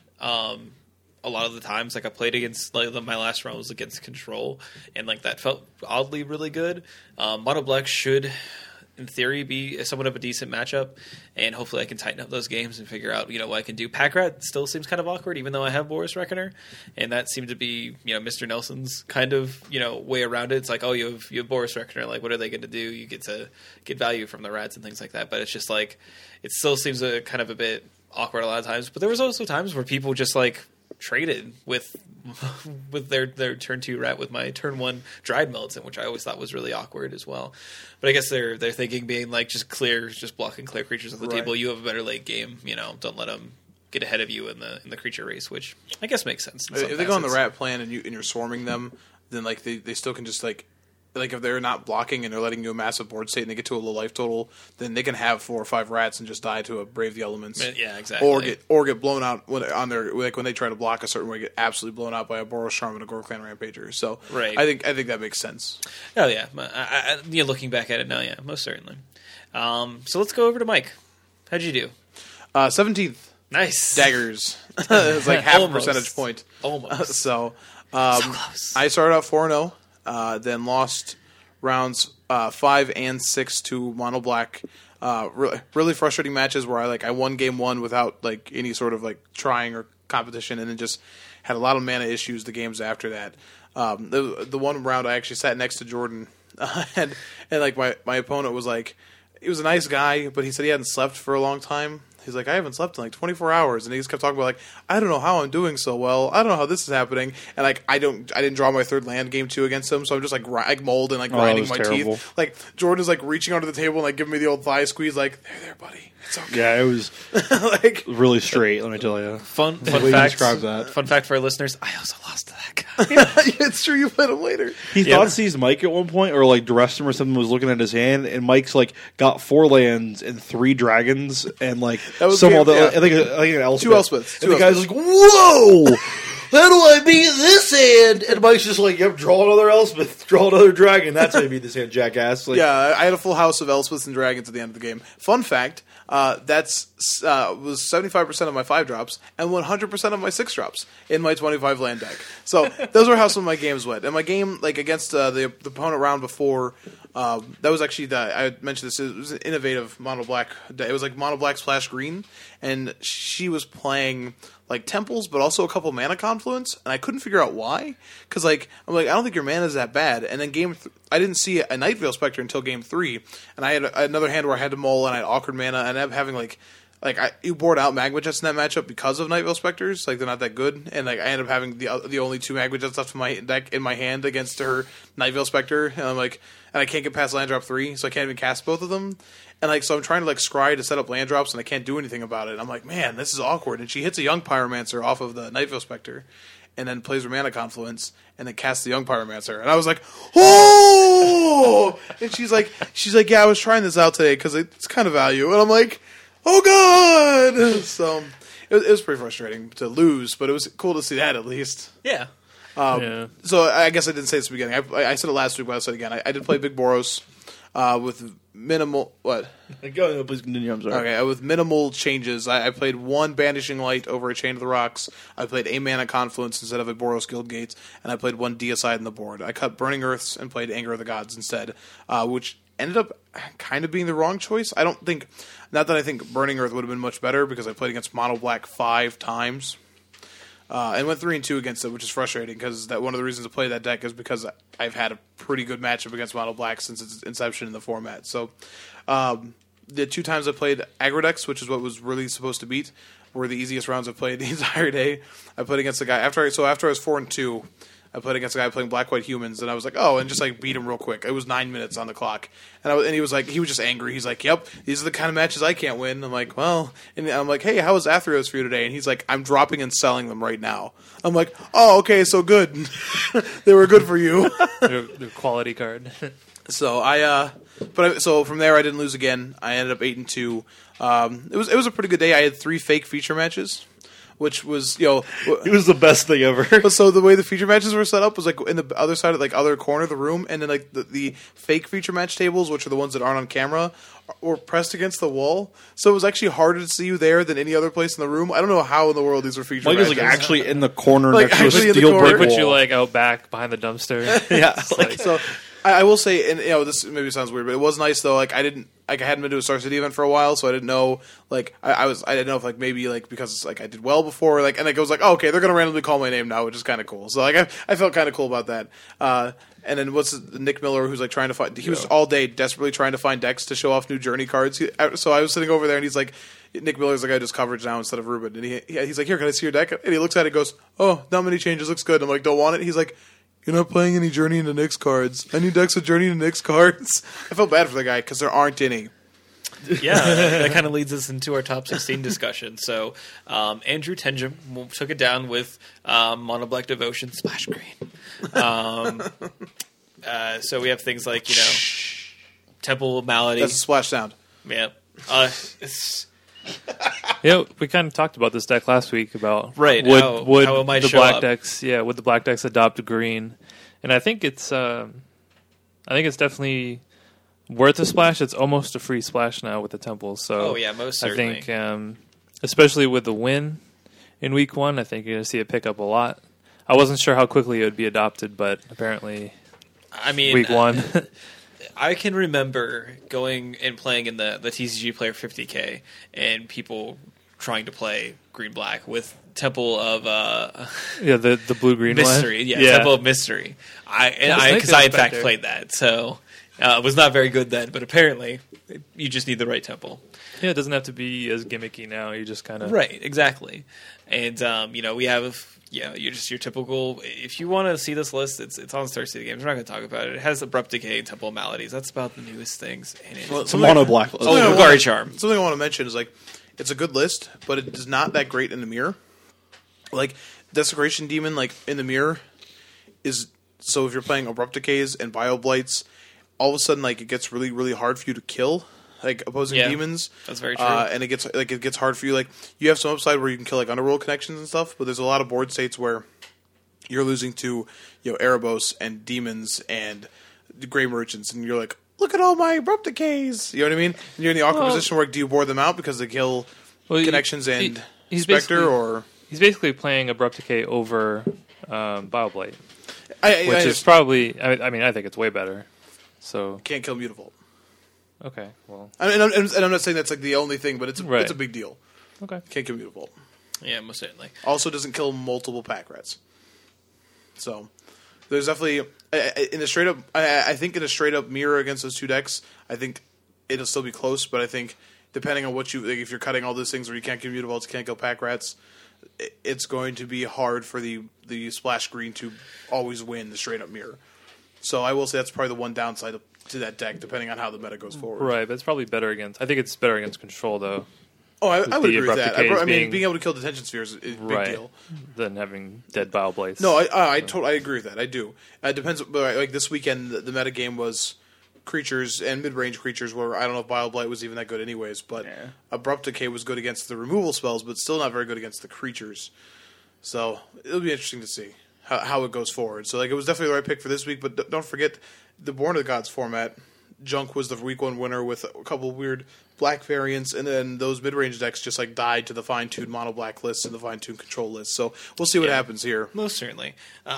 A lot of the times, like I played against, like my last round was against Control, and like that felt oddly really good. Mono Black should, in theory, be somewhat of a decent matchup, and hopefully I can tighten up those games and figure out what I can do. Pack Rat still seems kind of awkward, even though I have Boris Reckoner, and that seemed to be Mr. Nelson's kind of way around it. It's like, oh, you have Boris Reckoner, like what are they going to do? You get to get value from the rats and things like that, but it's just like it still seems kind of a bit awkward a lot of times. But there was also times where people just like traded with their turn 2 rat with my turn 1 Dried Militant, which I always thought was really awkward as well. But I guess they're thinking being like just blocking clear creatures on the table. You have a better late game. Don't let them get ahead of you in the creature race, which I guess makes sense. If they go on the rat plan and you're swarming them, then like they still can just like if they're not blocking and they're letting you a massive board state and they get to a low life total, then they can have 4 or 5 rats and just die to a Brave the Elements. Yeah, exactly. Or get blown out when they try to block a certain way, get absolutely blown out by a Boros Charm and a Gorklan Rampager. So I think that makes sense. Oh yeah, looking back at it now, yeah, most certainly. So let's go over to Mike. How'd you do? 17th. Nice. Daggers. It's like half a percentage point. Almost. So close. I started out 4-0. Then lost rounds 5 and 6 to Mono Black. Really frustrating matches where I won game 1 without like any sort of like trying or competition, and then just had a lot of mana issues the games after that. The one round I actually sat next to Jordan, and like my opponent was like, he was a nice guy, but he said he hadn't slept for a long time, He's like, I haven't slept in like 24 hours, and he just kept talking about like, I don't know how I'm doing so well. I don't know how this is happening, and like I didn't draw my third land game 2 against him, so I'm just like mold and like grinding was my terrible. teeth. Like Jordan is like reaching under the table and like giving me the old thigh squeeze, like there, buddy, it's okay. Yeah, it was Like really straight. Let me tell you. Fun way you fact. describe that. Fun fact for our listeners: I also lost to that guy. it's true, you played him later. He Yeah. thought seized Mike at one point, or like dressed him or something. Was looking at his hand, and Mike's like got 4 lands and 3 dragons, and like That was some game- other. yeah. I think an Elspeth. 2 Elspeths. And the guy's like, "Whoa! How do I beat this hand?" And Mike's just like, "Yep, draw another Elspeth, draw another dragon. That's how you beat this hand, jackass." Like, Yeah, I had a full house of Elspeths and dragons at the end of the game. Fun fact: that's was 75% of my 5 drops and 100% of my 6 drops in my 25 land deck. So those were how some of my games went. And my game, like against the opponent round before, that was actually I mentioned this. It was an innovative mono black. It was like mono black / green, and she was playing like temples, but also a couple mana confluence, and I couldn't figure out why. Because like I'm like, I don't think your mana is that bad. And then I didn't see a Night Veil Spectre until game 3, and I had another hand where I had to mull, and I had awkward mana, and I ended up having you board out Magma Jets in that matchup because of Night Veil Spectres. Like they're not that good, and like I ended up having the only 2 Magma Jets left in my deck in my hand against her Night Veil Spectre, and I'm like, and I can't get past land drop 3, so I can't even cast both of them. And like, so I'm trying to like scry to set up land drops, and I can't do anything about it. And I'm like, man, this is awkward. And she hits a Young Pyromancer off of the Night Veil Spectre, and then plays her Mana Confluence, and then casts the Young Pyromancer. And I was like, oh! And she's like, yeah, I was trying this out today because it's kind of value. And I'm like, oh god! So it was pretty frustrating to lose, but it was cool to see that at least. Yeah. Yeah. So I guess I didn't say this at the beginning. I said it last week, but I'll say it again. I did play Big Boros with minimal what? Go, please continue. I'm sorry. Okay, with minimal changes. I played 1 Banishing Light over a Chain of the Rocks. I played a Mana Confluence instead of a Boros Guild Gates, and I played 1 Deicide in the board. I cut Burning Earths and played Anger of the Gods instead, which ended up kind of being the wrong choice. Not that I think Burning Earth would have been much better, because I played against Mono Black 5 times. And went 3-2 against it, which is frustrating because that one of the reasons to play that deck is because I've had a pretty good matchup against Mono Black since its inception in the format. So the 2 times I played aggro decks, which is what was really supposed to beat, were the easiest rounds I've played the entire day. I played against a guy after I was 4-2. I played against a guy playing Black White Humans, and I was like, oh, and just like beat him real quick. It was 9 minutes on the clock, and he was just angry. He's like, yep, these are the kind of matches I can't win. I'm like, well, and I'm like, hey, how was Athreos for you today? And he's like, I'm dropping and selling them right now. I'm like, oh, okay, so good. They were good for you. Their quality card. So so from there I didn't lose again. I ended up 8-2. It was a pretty good day. I had 3 fake feature matches, which was, It was the best thing ever. so the way the feature matches were set up was like in the other side of other corner of the room, and then like the fake feature match tables, which are the ones that aren't on camera, were pressed against the wall. So it was actually harder to see you there than any other place in the room. I don't know how in the world these were feature Mike was matches. like actually in the corner Like, next to a actually in the steel corner. brick Put you wall. like out back behind the dumpster. Yeah, So I will say, and this maybe sounds weird, but it was nice though. Like I hadn't been to a Star City event for a while, so I didn't know. Like I didn't know if like maybe like because like I did well before, like, and like, I was like, oh, okay, they're gonna randomly call my name now, which is kind of cool. So like I felt kind of cool about that. And then Nick Miller, who's like trying to find? He was all day desperately trying to find decks to show off new Journey cards. So I was sitting over there, and he's like, Nick Miller's the guy who does coverage now instead of Ruben, and he's like, here, can I see your deck? And he looks at it, and goes, oh, not many changes, looks good. I'm like, don't want it. He's like, you're not playing any Journey into Nyx cards. I need decks with Journey into Nyx cards. I felt bad for the guy because there aren't any. Yeah, that kind of leads us into our top 16 discussion. So, Andrew Tenjum took it down with Mono Black Devotion Splash Green. So we have things like, Temple Malady. That's a splash sound. Yeah. It's Yeah, we kind of talked about this deck last week about Right, would how it might the show black up. decks would the black decks adopt green, and I think it's definitely worth a splash. It's almost a free splash now with the temples. So Oh, yeah, most certainly. I think especially with the win in week 1, I think you're going to see it pick up a lot. I wasn't sure how quickly it would be adopted, but apparently week 1. I can remember going and playing in the TCG Player 50K and people trying to play green black with Temple of Yeah, the blue green Mystery. one. Yeah, Temple of Mystery. Because I in fact Spectre. played that. So Was not very good then, but apparently you just need the right temple. Yeah, it doesn't have to be as gimmicky now. You just kind of Right, exactly. And we have you're just your typical. If you want to see this list, it's on Star City Games. We're not going to talk about it. It has Abrupt Decay and Temple of Maladies. That's about the newest things. And It's a mono black. Golgari Charm. Something I want to mention is like it's a good list, but it is not that great in the mirror. Like Desecration Demon, like in the mirror, is so if you're playing Abrupt Decays and Bioblights, all of a sudden like it gets really really hard for you to kill like opposing demons. That's very true. And it gets hard for you. Like you have some upside where you can kill like underworld connections and stuff, but there's a lot of board states where you're losing to Erebos and demons and Grey Merchants, and you're like, look at all my Abrupt Decays. You know what I mean? And you're in the awkward position where do you board them out because they kill connections and he's Spectre or he's basically playing Abrupt Decay over Bioblight, I which is probably. I mean, I think it's way better. So can't kill Mutavault. okay, well, And I'm not saying that's like the only thing, but it's a big deal. okay. Can't kill Mutavault. Yeah, most certainly. Also doesn't kill multiple pack rats. So there's definitely in a straight up. I think in a straight up mirror against those two decks, I think it'll still be close. But I think depending on what you like, if you're cutting all those things where you can't kill Mutavaults, can't kill pack rats, it's going to be hard for the splash screen to always win the straight up mirror. So I will say that's probably the one downside to that deck, depending on how the meta goes forward. Right, but it's probably better against. I think it's better against Control though. Oh, I would agree with Abrupt that. Decay I mean, being- being able to kill detention spheres is a big Right, deal. than having dead Bioblights. No, I agree with that. I do. It depends. But like this weekend, the meta game was creatures and mid-range creatures. Where I don't know if Bioblight was even that good, anyways. But Abrupt Decay was good against the removal spells, but still not very good against the creatures. So it'll be interesting to see how it goes forward. So like it was definitely the right pick for this week. But don't forget the Born of the Gods format. Junk was the week one winner with a couple weird black variants, and then those mid-range decks just like died to the fine-tuned mono black lists and the fine-tuned control lists. So we'll see what happens here. Most certainly.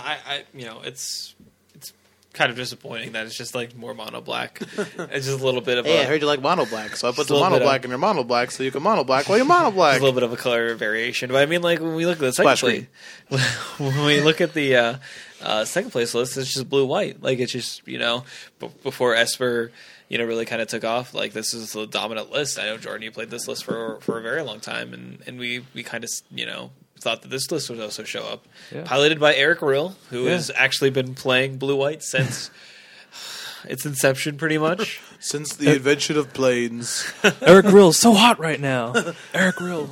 It's kind of disappointing that it's just like more mono black. It's just a little bit of Hey, I heard you like mono black, so I put Just a the little mono bit black in your mono black so you can mono black while you're mono black. a little bit of a color variation. But I mean, like when we look at the second Splash place, when we look at the second place list, it's just blue white. Like it's just before Esper, really kind of took off. Like this is the dominant list. I know Jordan, you played this list for a very long time, and we kind of thought that this list would also show up. Yeah. Piloted by Eric Rill, who has actually been playing blue white since its inception, pretty much. Since the invention of planes. Eric Grill's so hot right now. Eric Grill.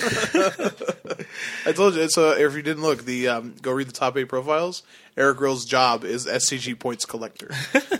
I told you, if you didn't look, go read the top 8 profiles. Eric Grill's job is SCG points collector.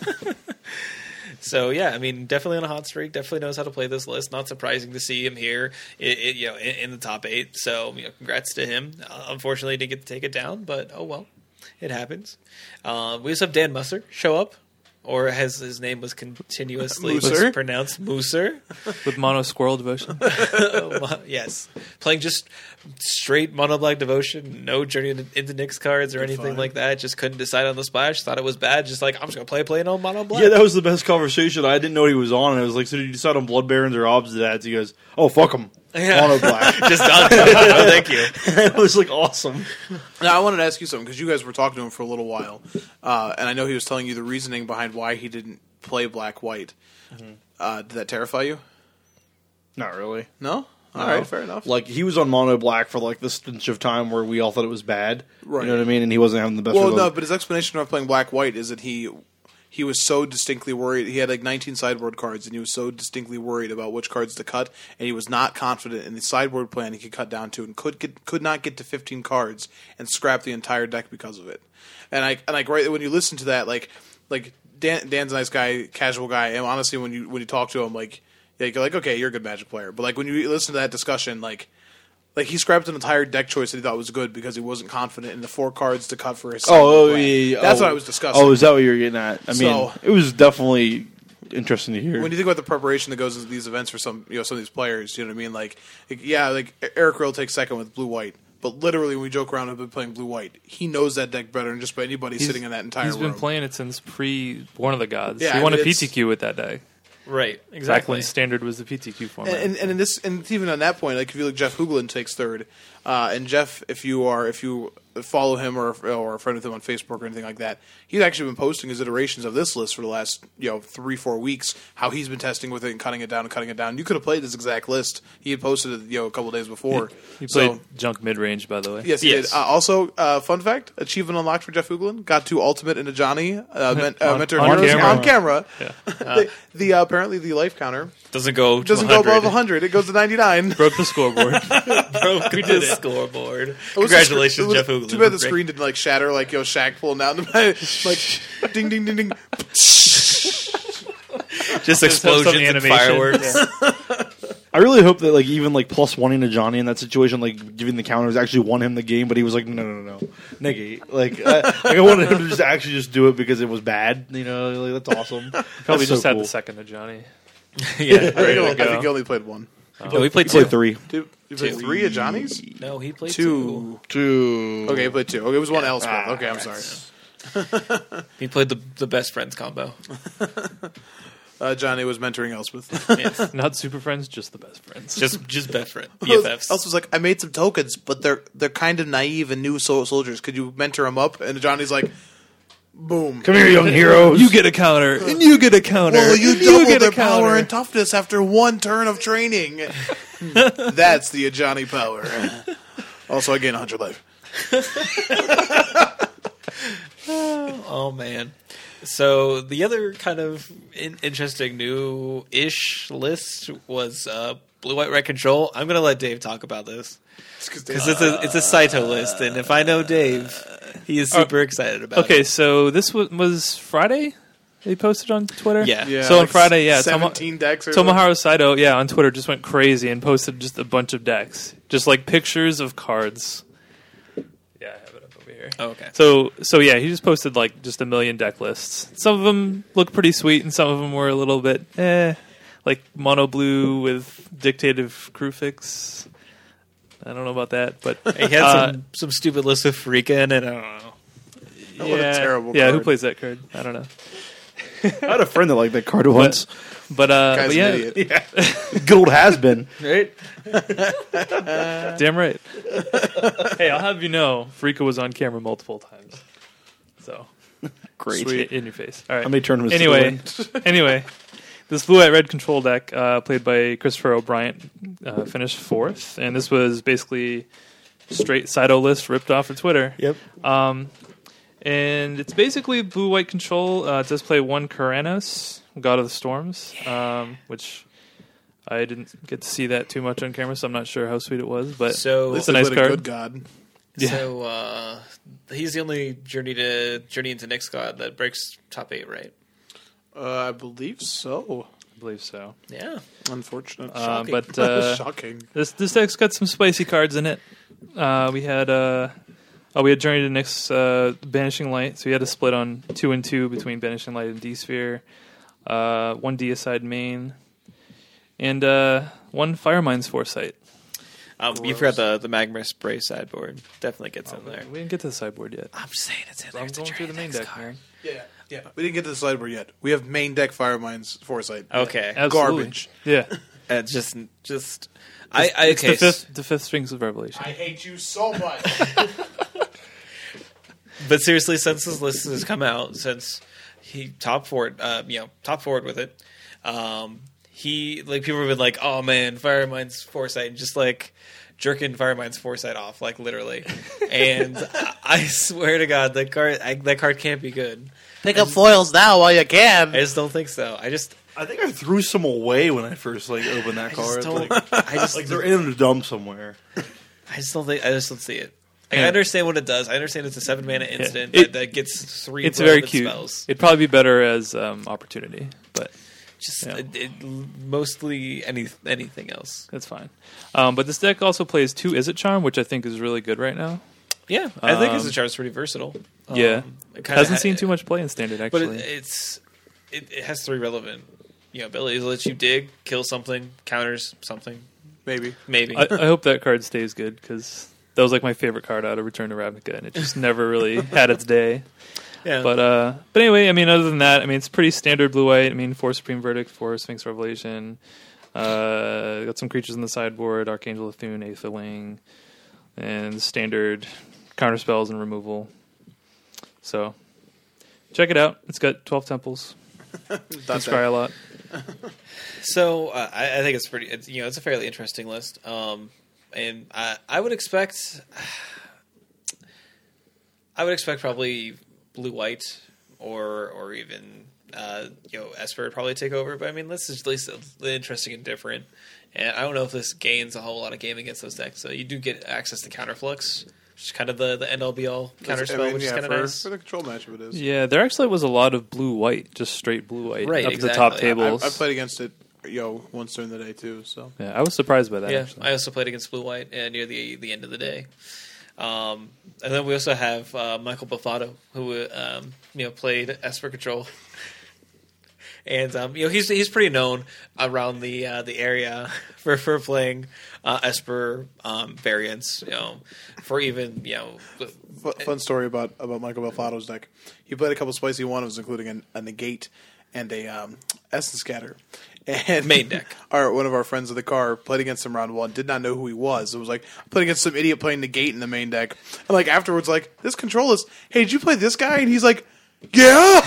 So yeah, I mean, definitely on a hot streak. Definitely knows how to play this list. Not surprising to see him here, in the top 8. So congrats to him. Unfortunately, didn't get to take it down, but oh well, it happens. We also have Dan Musser show up, or as his name was continuously Mooser? mispronounced, Mooser. With Mono Squirrel Devotion. Yes, playing just straight mono black devotion, no journey into Nyx cards or anything like that. Just couldn't decide on the splash. Thought it was bad. Just like I'm just gonna play no mono black. Yeah, that was the best conversation. I didn't know what he was on, and I was like, "So did you decide on Blood Barons or Obsidads?" He goes, "Oh, fuck them, mono black." Just done. Oh, thank you. It was like awesome. Now, I wanted to ask you something, because you guys were talking to him for a little while, and I know he was telling you the reasoning behind why he didn't play black-white. Did that terrify you? Not really. No? All right, fair enough. Like he was on mono black for like the stretch of time where we all thought it was bad. Right. You know what I mean? And he wasn't having the best. Well, result. no, but his explanation of playing black-white is that he was so distinctly worried. He had like 19 sideboard cards, and he was so distinctly worried about which cards to cut, and he was not confident in the sideboard plan he could cut down to, and could not get to 15 cards and scrap the entire deck because of it. And right when you listen to that, like Dan's a nice guy, casual guy, and honestly, when you talk to him, you're like, okay, you're a good Magic player, but like when you listen to that discussion, like he scrapped an entire deck choice that he thought was good because he wasn't confident in the 4 cards to cut for his. Yeah. That's what I was discussing. Oh, is that what you were getting at? I mean, it was definitely interesting to hear. When you think about the preparation that goes into these events for some of these players, you know what I mean? Like Eric Rill takes second with blue white, but literally when we joke around, I've been playing blue white. He knows that deck better than just about anybody sitting in that entire room. He's been playing it since Born of the Gods. Yeah, he I won mean, a PTQ with that day. Right, Back exactly. when Standard was the PTQ format. And even on that point, like if you look, Jeff Hoogland takes third, and Jeff, if you follow him or a friend with him on Facebook or anything like that, he's actually been posting his iterations of this list for the last 3-4 weeks. How he's been testing with it and cutting it down and cutting it down. You could have played this exact list. He had posted it a couple of days before. He played junk mid range, by the way. Yes, he did. Also, fun fact: achievement unlocked for Jeff Uglin. Got to ultimate into Johnny. Mentor on heroes camera. on camera. Yeah. The apparently the life counter Doesn't go above 100. It goes to 99. Broke the scoreboard. Broke the scoreboard. Congratulations, Jeff Uglin. Too bad the screen didn't shatter like Shaq pulling down like ding ding ding ding. Just some explosions and animation. fireworks. I really hope that even plus one to Johnny in that situation, giving the counters, actually won him the game. But he was like, no, negate. I wanted him to just do it because it was bad. That's awesome. Probably That's just so had cool. the second to Johnny. Yeah. I think he only played one. No, he played He played two. 3. You played 3 of Johnny's? No, he played 2. 2. Okay, he played 2. Okay, it was one Elspeth. Okay, I'm sorry. He played the best friends combo. Johnny was mentoring Elspeth. Yes. Not super friends, just the best friends. Just best friend. BFFs. Elspeth's like, I made some tokens, but they're kind of naive and new soldiers. Could you mentor them up? And Johnny's like, boom. Come here, young heroes. you get a counter, and you get a counter. Well, you and double get their a counter. power and toughness after one turn of training. That's the Johnny power. Also, I gain 100 life. Oh man. So the other kind of interesting new-ish list was blue-white red control. I'm going to let Dave talk about this because it's a Saito list, and if I know Dave, he is super excited about it. Okay, so this was Friday. He posted on Twitter. Yeah. So on Friday, 17 decks. Or Tomohiro Saito, on Twitter just went crazy and posted just a bunch of decks, just pictures of cards. Yeah, I have it up over here. Oh, okay. So yeah, he just posted just a million deck lists. Some of them look pretty sweet, and some of them were a little bit like mono blue with dictative Crewfix. I don't know about that, but He had some stupid list of Freakin', and I don't know. What a terrible Yeah, who card. plays that card? I don't know. I had a friend that liked that card once. But Guy's yeah, an idiot. Good old has been. Right? damn right. Hey, I'll have you know, Freaka was on camera multiple times. So Great. sweet in your face. All right. How many tournaments did Anyway, they win? anyway, this blue-white red control deck played by Christopher O'Brien finished 4th, and this was basically straight Saito list ripped off of Twitter. Yep. And it's basically blue-white control. It does play 1 Kuranos, God of the Storms, which I didn't get to see that too much on camera, so I'm not sure how sweet it was. But So it's a nice What card. good god. Yeah. So he's the only journey into Nick's God that breaks top 8, right? I believe so. I believe so. Yeah. Unfortunate. Shocking. But Shocking. this deck's got some spicy cards in it. We had Journey to Nyx's Banishing Light, so we had a split on 2 and 2 between Banishing Light and D-Sphere. 1 Deicide main, and 1 Firemind's Foresight. You forgot the Magma Spray sideboard. Definitely gets in there. We didn't get to the sideboard yet. I'm saying it's in there. I'm It's a going through the Journey main to Nyx deck, card. man. Yeah. We didn't get to the sideboard yet. We have main deck Firemind's Foresight. Okay. Absolutely. Garbage. Yeah. Just It's okay. the fifth Strings of Revelation. I hate you so much. But seriously, since this list has come out, since he top forward with it, he people have been like, oh man, Firemind's Foresight, and just jerking Firemind's Foresight off, literally. And I swear to God, that card can't be good. Pick up foils now while you can. I just don't think so. I think I threw some away when I first opened that card. They're in a dump somewhere. I just don't see it. Yeah. I understand what it does. I understand it's a 7 mana instant that gets 3 It's very relevant cute. spells. It'd probably be better as opportunity, but Just Yeah. mostly anything else. that's fine. But this deck also plays 2 Izzet Charm, which I think is really good right now. Yeah, I think his char's pretty versatile. Yeah. It kinda Hasn't seen too much play in Standard, but actually. it has 3 relevant abilities. It lets you dig, kill something, counters something, Maybe. maybe. I hope that card stays good, because that was my favorite card out of Return to Ravnica, and it just never really had its day. yeah, But anyway, other than that, it's pretty standard blue-white. 4 Supreme Verdict, 4 Sphinx Revelation. Got some creatures in the sideboard, Archangel Athune, Aether Wing, and standard counter spells and removal. So check it out. It's got 12 temples. Can scry a lot. So I think it's pretty. It's a fairly interesting list. And I would expect. I would expect probably blue white or even Esper would probably take over. But I mean, this is at least interesting and different. And I don't know if this gains a whole lot of game against those decks. So you do get access to Counterflux, which is kind of the end all be all counter spell, which is kind of nice. For the control matchup, it is. Yeah, there actually was a lot of blue white, just straight blue white, Right, up exactly. the top tables. I played against it, once during the day too. So Yeah, I was surprised by that. Yeah, actually. I also played against blue white near the end of the day. And then we also have Michael Buffado, who played Esper Control. And he's pretty known around the area for playing Esper variants. For even fun story about Michael Belfado's deck. He played a couple spicy ones, including a negate and a essence scatter. And main deck. One of our friends of the car played against him round one. Did not know who he was. It was like playing against some idiot playing negate in the main deck. And like afterwards, like this control is. Hey, did you play this guy? And he's like, yeah.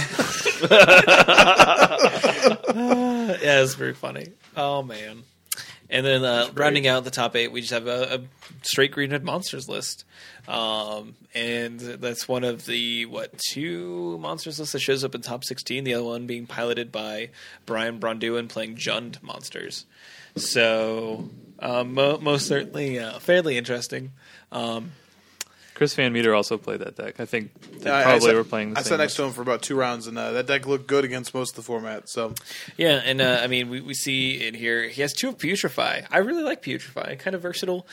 Yeah, it's very funny. Oh man! And then rounding out the top 8, we just have a straight Greenwood Monsters list, and that's one of the 2 monsters lists that shows up in top 16. The other one being piloted by Brian Bronduin playing Jund monsters. So most certainly fairly interesting. Chris Van Meter also played that deck. I think they I probably were playing the I same. sat next to him for about 2 rounds, and that deck looked good against most of the format. So Yeah, and I mean, we see in here he has 2 of Putrefy. I really like Putrefy, kind of versatile.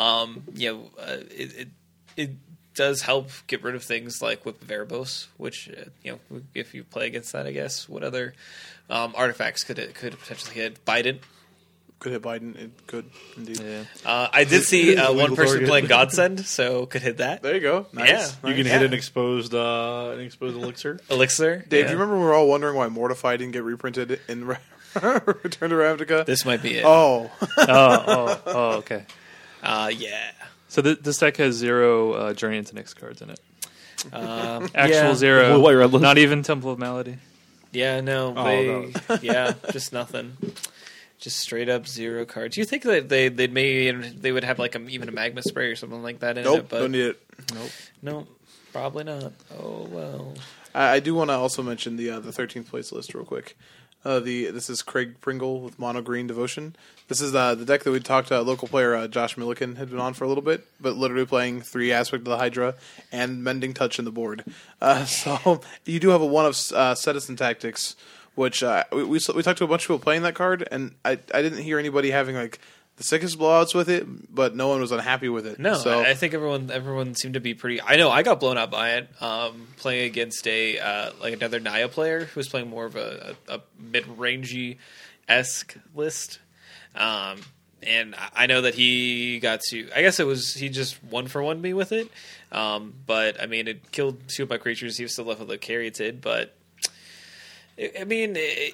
It does help get rid of things like Whip of Erebos, which if you play against that, I guess what other artifacts could potentially hit? Biden. could hit Biden. It could indeed. Yeah. I did see one Illegal person target. playing Godsend, so could hit that. There you go. Nice. Yeah. You can Yeah. hit an exposed elixir. Elixir. Dave, yeah. do you remember we were all wondering why Mortify didn't get reprinted in Return to Ravnica? This might be it. Oh, Okay. Yeah. So this deck has 0 Journey into Nyx cards in it. Actual yeah. 0. Blue, white, red list. Not even Temple of Malady. Yeah, no, Oh, yeah, just nothing. Just straight up 0 cards. You think that they would have like even a magma spray or something like that in nope, it? But don't need it. no, probably not. Oh well. I do want to also mention the 13th place list real quick. This is Craig Pringle with Mono Green Devotion. This is the deck that we talked to. Local player Josh Milliken had been on for a little bit, but literally playing 3 Aspect of the Hydra and Mending Touch in the board. So you do have a one of Citizen Tactics, which we talked to a bunch of people playing that card, and I didn't hear anybody having like the sickest blowouts with it, but no one was unhappy with it. No, so I think everyone seemed to be pretty. I know I got blown out by it. Playing against another Naya player who was playing more of a mid-rangey esque list. And I know that he got to. I guess he just 1-for-1 me with it. But I mean, it killed 2 of my creatures. He was still left with a Caryatid, but I mean,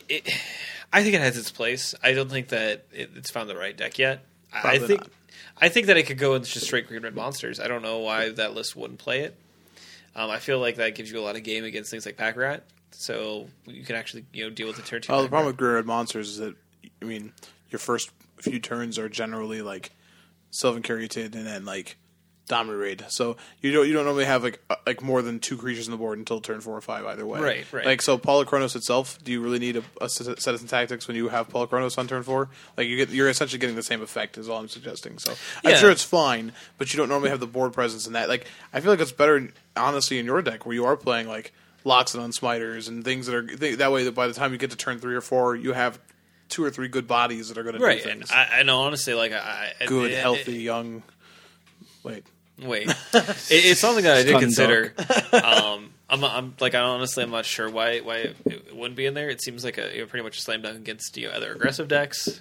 I think it has its place. I don't think that it's found the right deck yet. I think that it could go into just straight green red monsters. I don't know why that list wouldn't play it. I feel like that gives you a lot of game against things like Pack Rat, so you can actually deal with the turn 2. the problem with Green Red Monsters is that your first few turns are generally like Sylvan Caryatid and then like Dominant Raid. So you don't normally have like more than 2 creatures on the board until turn 4 or 5 either way. Right. Like so, Polychronos itself. Do you really need a Citizen Tactics when you have Polychronos on turn 4? Like you're essentially getting the same effect. Is all I'm suggesting. So I'm Yeah. sure it's fine, but you don't normally have the board presence in that. Like I feel like it's better, honestly, in your deck where you are playing like Locks and Unsmiters and things that are that way. That by the time you get to turn 3 or 4, you have 2 or 3 good bodies that are going to do right. things. And I know honestly, like Good, healthy, young. Wait. It's something that I did Stun consider. I'm not sure why it wouldn't be in there. It seems like pretty much a slam dunk against other aggressive decks.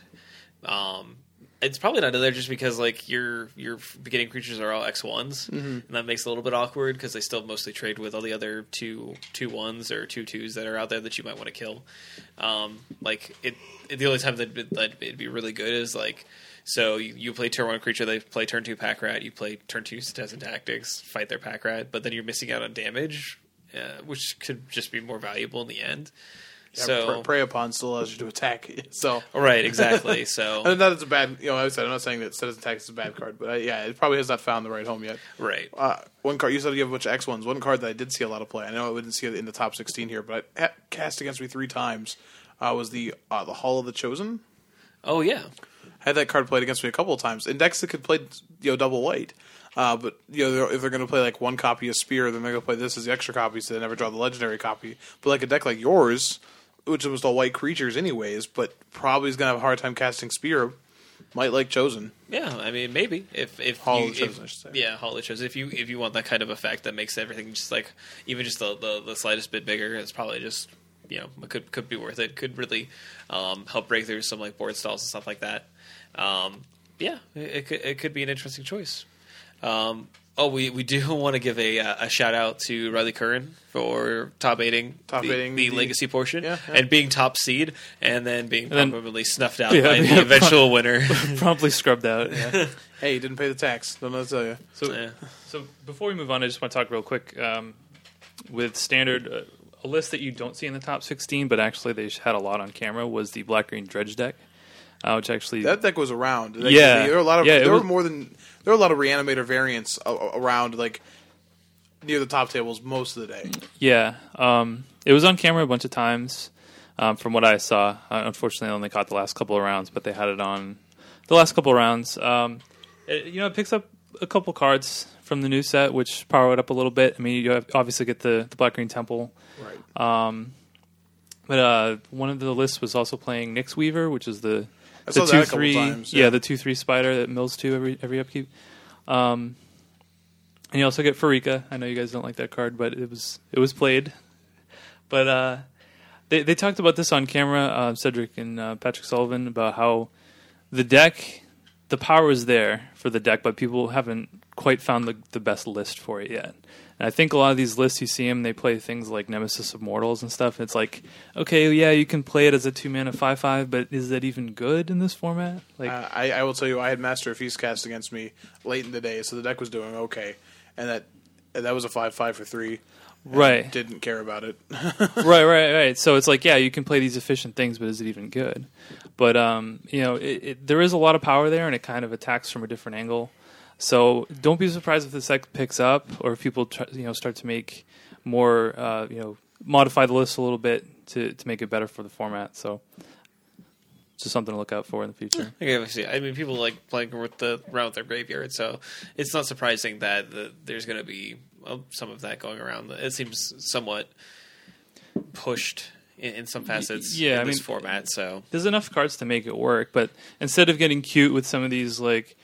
It's probably not in there just because like your beginning creatures are all X1s, and that makes it a little bit awkward because they still mostly trade with all the other 2/1s or 2/2s that are out there that you might want to kill. The only time that it'd be really good is like So you play turn 1 creature, they play turn 2 pack rat, you play turn 2 citizen tactics, fight their pack rat, but then you're missing out on damage, which could just be more valuable in the end. Yeah, So Prey Upon still allows you to attack. So right, exactly. So and that is a bad. I said I'm not saying that Citizen Tactics is a bad card, but it probably has not found the right home yet. right. One card you said you have a bunch of X ones. One card that I did see a lot of play. I know I didn't see it in the top 16 here, but it cast against me 3 times. Was the Hall of the Chosen? Oh yeah. Had that card played against me a couple of times. In decks that could play double white. But if they're going to play like one copy of Spear, then they're going to play this as the extra copy, so they never draw the legendary copy. But like a deck like yours, which was all white creatures anyways, but probably is going to have a hard time casting Spear, might like Chosen. Yeah, I mean maybe if Hall of the Chosen, I should say. Yeah, Hall of the Chosen. If you want that kind of effect that makes everything just like even just the slightest bit bigger, it's probably just it could be worth it. Could really help break through some like board stalls and stuff like that. Yeah, it could be an interesting choice. We do want to give a shout out to Riley Curran for top eighting the legacy portion and being top seed and then being probably snuffed out by the eventual winner. Promptly scrubbed out. Yeah. Hey, you didn't pay the tax. Don't know what to tell you. So before we move on, I just want to talk real quick with Standard. A list that you don't see in the top 16, but actually they had a lot on camera, was the Black-Green Dredge deck. Which actually that deck was around. Yeah, there were a lot of there were a lot of Reanimator variants around, like near the top tables most of the day. Yeah, it was on camera a bunch of times. From what I saw, unfortunately, I only caught the last couple of rounds, but they had it on the last couple of rounds. It picks up a couple cards from the new set, which power it up a little bit. I mean, you obviously get the Black-Green Temple, right? But one of the lists was also playing Nyx Weaver, which is the 2/3, the 2/3 spider that mills 2 every upkeep. And you also get Farika. I know you guys don't like that card, but it was played. But they talked about this on camera, Cedric and Patrick Sullivan, about how the power is there for the deck, but people haven't quite found the best list for it yet. And I think a lot of these lists, you see them, they play things like Nemesis of Mortals and stuff. It's like, okay, yeah, you can play it as a 2-mana 5/5, but is that even good in this format? Like, I will tell you, I had Master of Feast cast against me late in the day, so the deck was doing okay, and that was a 5/5 for 3. Right. Didn't care about it. Right. So it's like, yeah, you can play these efficient things, but is it even good? But there is a lot of power there, and it kind of attacks from a different angle. So don't be surprised if this deck picks up, or if people start to make more, modify the list a little bit to make it better for the format. So just something to look out for in the future. I mean, people like playing around with their graveyard, so it's not surprising that there's going to be some of that going around. It seems somewhat pushed in some facets in this format. So there's enough cards to make it work, but instead of getting cute with some of these, like,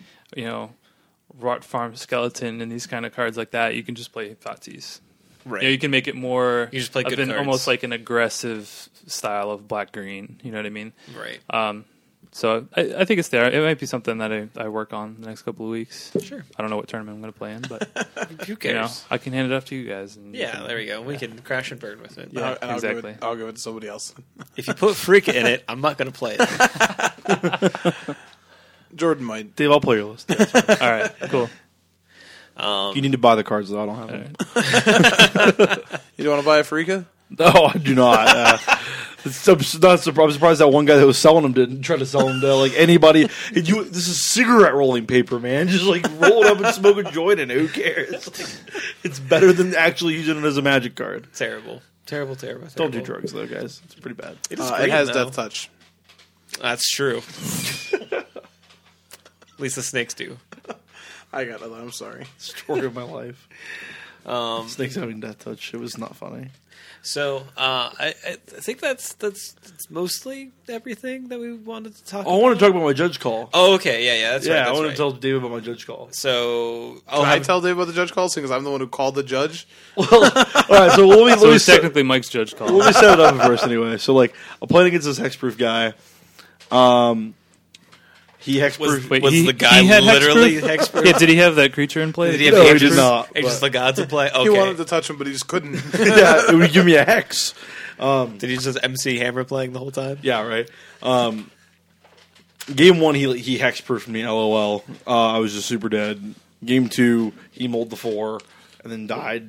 Rot Farm Skeleton and these kind of cards like that, you can just play Thoughtseize. Right. You can make it more you just play good cards. Almost like an aggressive style of black-green. You know what I mean? Right. So I think it's there. It might be something that I work on the next couple of weeks. Sure. I don't know what tournament I'm going to play in, but who cares? I can hand it off to you guys. And there we go. We can crash and burn with it. Yeah, exactly. I'll give it to somebody else. If you put Freak in it, I'm not going to play it. Jordan might. Dave, I'll play your list. All right, cool. You need to buy the cards, though. I don't have them. You don't want to buy a Farika? No, I do not. I'm not surprised. I'm surprised that one guy that was selling them didn't try to sell them to like anybody. This is cigarette rolling paper, man. Just like roll it up and smoke a joint, and who cares? It's better than actually using it as a magic card. Terrible. Don't do drugs, though, guys. It's pretty bad. It is great, it has though. Death Touch. That's true. At least the snakes do. I got it. I'm sorry. Story of my life. Snakes having Death Touch. It was not funny. So I think that's mostly everything that we wanted to talk about. I want to talk about my judge call. Oh, okay. Yeah, that's right. I want to tell Dave about my judge call. So Can I tell Dave about the judge call? Because I'm the one who called the judge. All right, so let me technically Mike's judge call. Let me set it up first anyway. So, like, I'm playing against this hexproof guy. He hexproof. Was the guy literally hexproof? Yeah, did he have that creature in play? Did he have No, he did not. Aegis Legato to play? Okay. He wanted to touch him, but he just couldn't. Yeah, it would give me a hex. Did he just MC Hammer playing the whole time? Yeah, right. Game 1, he hex-proofed me, LOL. I was just super dead. Game 2, he mulled the 4 and then died.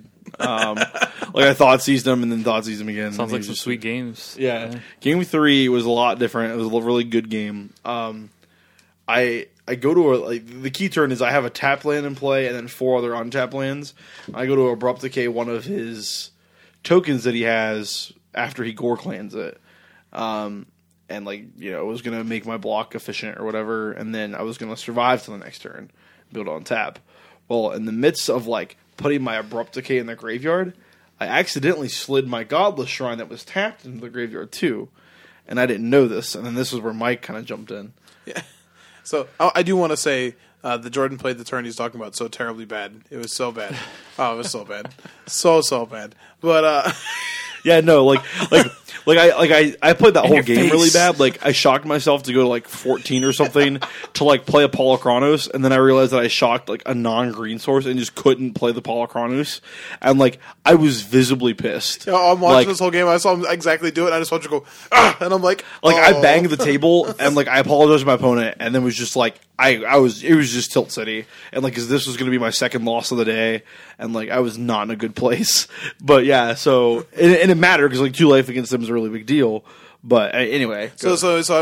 I thought seized him and then thought seized him again. Sounds like some sweet games. Yeah. Game 3 was a lot different. It was a really good game. I go to the key turn is I have a tap land in play and then 4 other untapped lands. I go to Abrupt Decay one of his tokens that he has after he Gore Clans it. And it was going to make my block efficient or whatever, and then I was going to survive till the next turn, build on tap. Well, in the midst of putting my Abrupt Decay in the graveyard, I accidentally slid my Godless Shrine that was tapped into the graveyard too, and I didn't know this. And then this is where Mike kind of jumped in. Yeah. So I do want to say that Jordan played the turn he's talking about so terribly bad. It was so bad. Oh, it was so bad, so bad. But yeah, no, I played that whole game face. really bad. I shocked myself to go to 14 or something to play Apollo Chronos, and then I realized that I shocked a non-green source and just couldn't play the Apollo Chronos, and I was visibly pissed. I'm watching this whole game. I saw him exactly do it. And I just watched him go, and I'm like, I banged the table and I apologized to my opponent, and then was just it was just Tilt City, and because this was going to be my second loss of the day, and I was not in a good place. But yeah, so and it mattered because 2 life against them is a really big deal. But anyway, so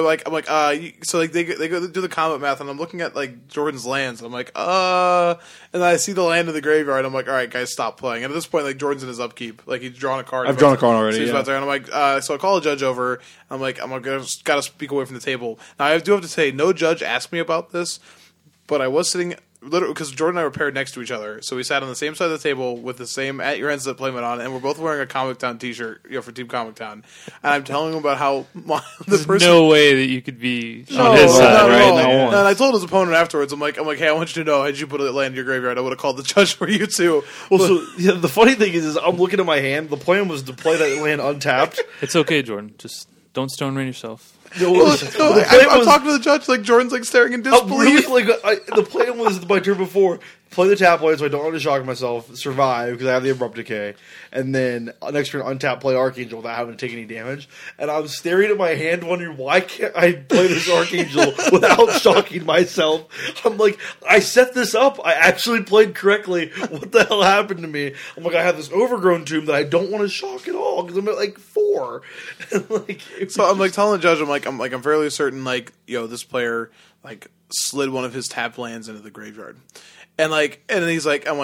they go do the combat math, and I'm looking at Jordan's lands, and I'm like, and I see the land in the graveyard. I'm like, all right, guys, stop playing. And at this point, Jordan's in his upkeep, he's drawn a card. I've drawn a card already. So he's yeah. about to, and I'm like, so I call a judge over. I'm like, gotta speak away from the table. Now I do have to say, no judge asked me about this, but I was sitting. Literally, because Jordan and I were paired next to each other, so we sat on the same side of the table with the same At Your Ends deployment on, and we're both wearing a Comic Town T-shirt, for Team Comic Town. And I'm telling him about how There's no way that you could be no, on his side, not at right? all. No. And I told his opponent afterwards, I'm like, hey, I want you to know, had you put a land in your graveyard, I would have called the judge for you too. Well, so the funny thing is I'm looking at my hand. The plan was to play that land untapped. It's okay, Jordan. Just don't Stone Rain yourself. I'm talking to the judge, Jordan's staring in disbelief. The plan was my turn before play the tap land so I don't have to shock myself, survive because I have the Abrupt Decay, and then next turn untap play Archangel without having to take any damage. And I'm staring at my hand wondering why can't I play this Archangel without shocking myself. I'm like, I set this up. I actually played correctly. What the hell happened to me? I'm like, I have this Overgrown Tomb that I don't want to shock at all because I'm at 4. So I'm telling the judge, I'm fairly certain this player slid one of his tap lands into the graveyard. And and then he's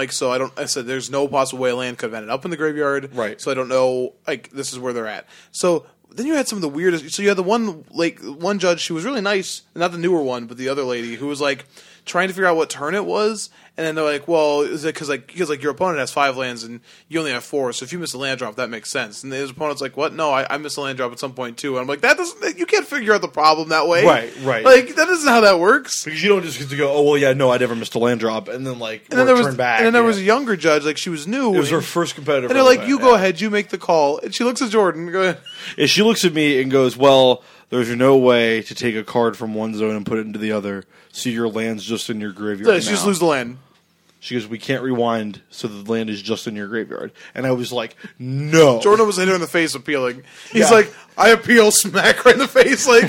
I said there's no possible way a land could have ended up in the graveyard. Right. So I don't know, this is where they're at. So then you had some of the weirdest, so you had the one judge, she was really nice, not the newer one, but the other lady who was trying to figure out what turn it was, and then they're like, well, is it because your opponent has 5 lands and you only have 4, so if you miss a land drop, that makes sense. And his opponent's like, what? No, I missed a land drop at some point too. And I'm like, that doesn't, you can't figure out the problem that way. Right. That isn't how that works. Because you don't just get to go, oh well, yeah, no, I never missed a land drop, and then turn back. And then there was a younger judge, she was new. It was her first competitive. And they're like, you go ahead, you make the call. And she looks at Jordan. Go ahead. Yeah, she looks at me and goes, well, there's no way to take a card from one zone and put it into the other, so your land's just in your graveyard. Yeah, she just lose the land. She goes, we can't rewind, so the land is just in your graveyard. And I was like, no. Jordan was hitting her in the face appealing. He's like, I appeal, smack right in the face. Like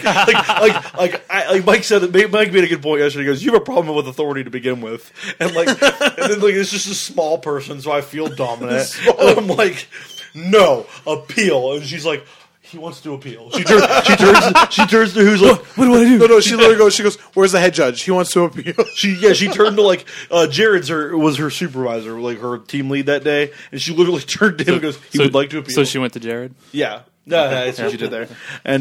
Mike said, Mike made a good point yesterday. He goes, you have a problem with authority to begin with. And then it's just a small person, so I feel dominant. And I'm like, no, appeal. And she's like, he wants to appeal. She turns to who's like, what do I do? No, she literally goes, where's the head judge? He wants to appeal. She turned to Jared's was her supervisor, her team lead that day, and she literally turned to him and goes, he would like to appeal. So she went to Jared? Yeah. No, that's what she did there. And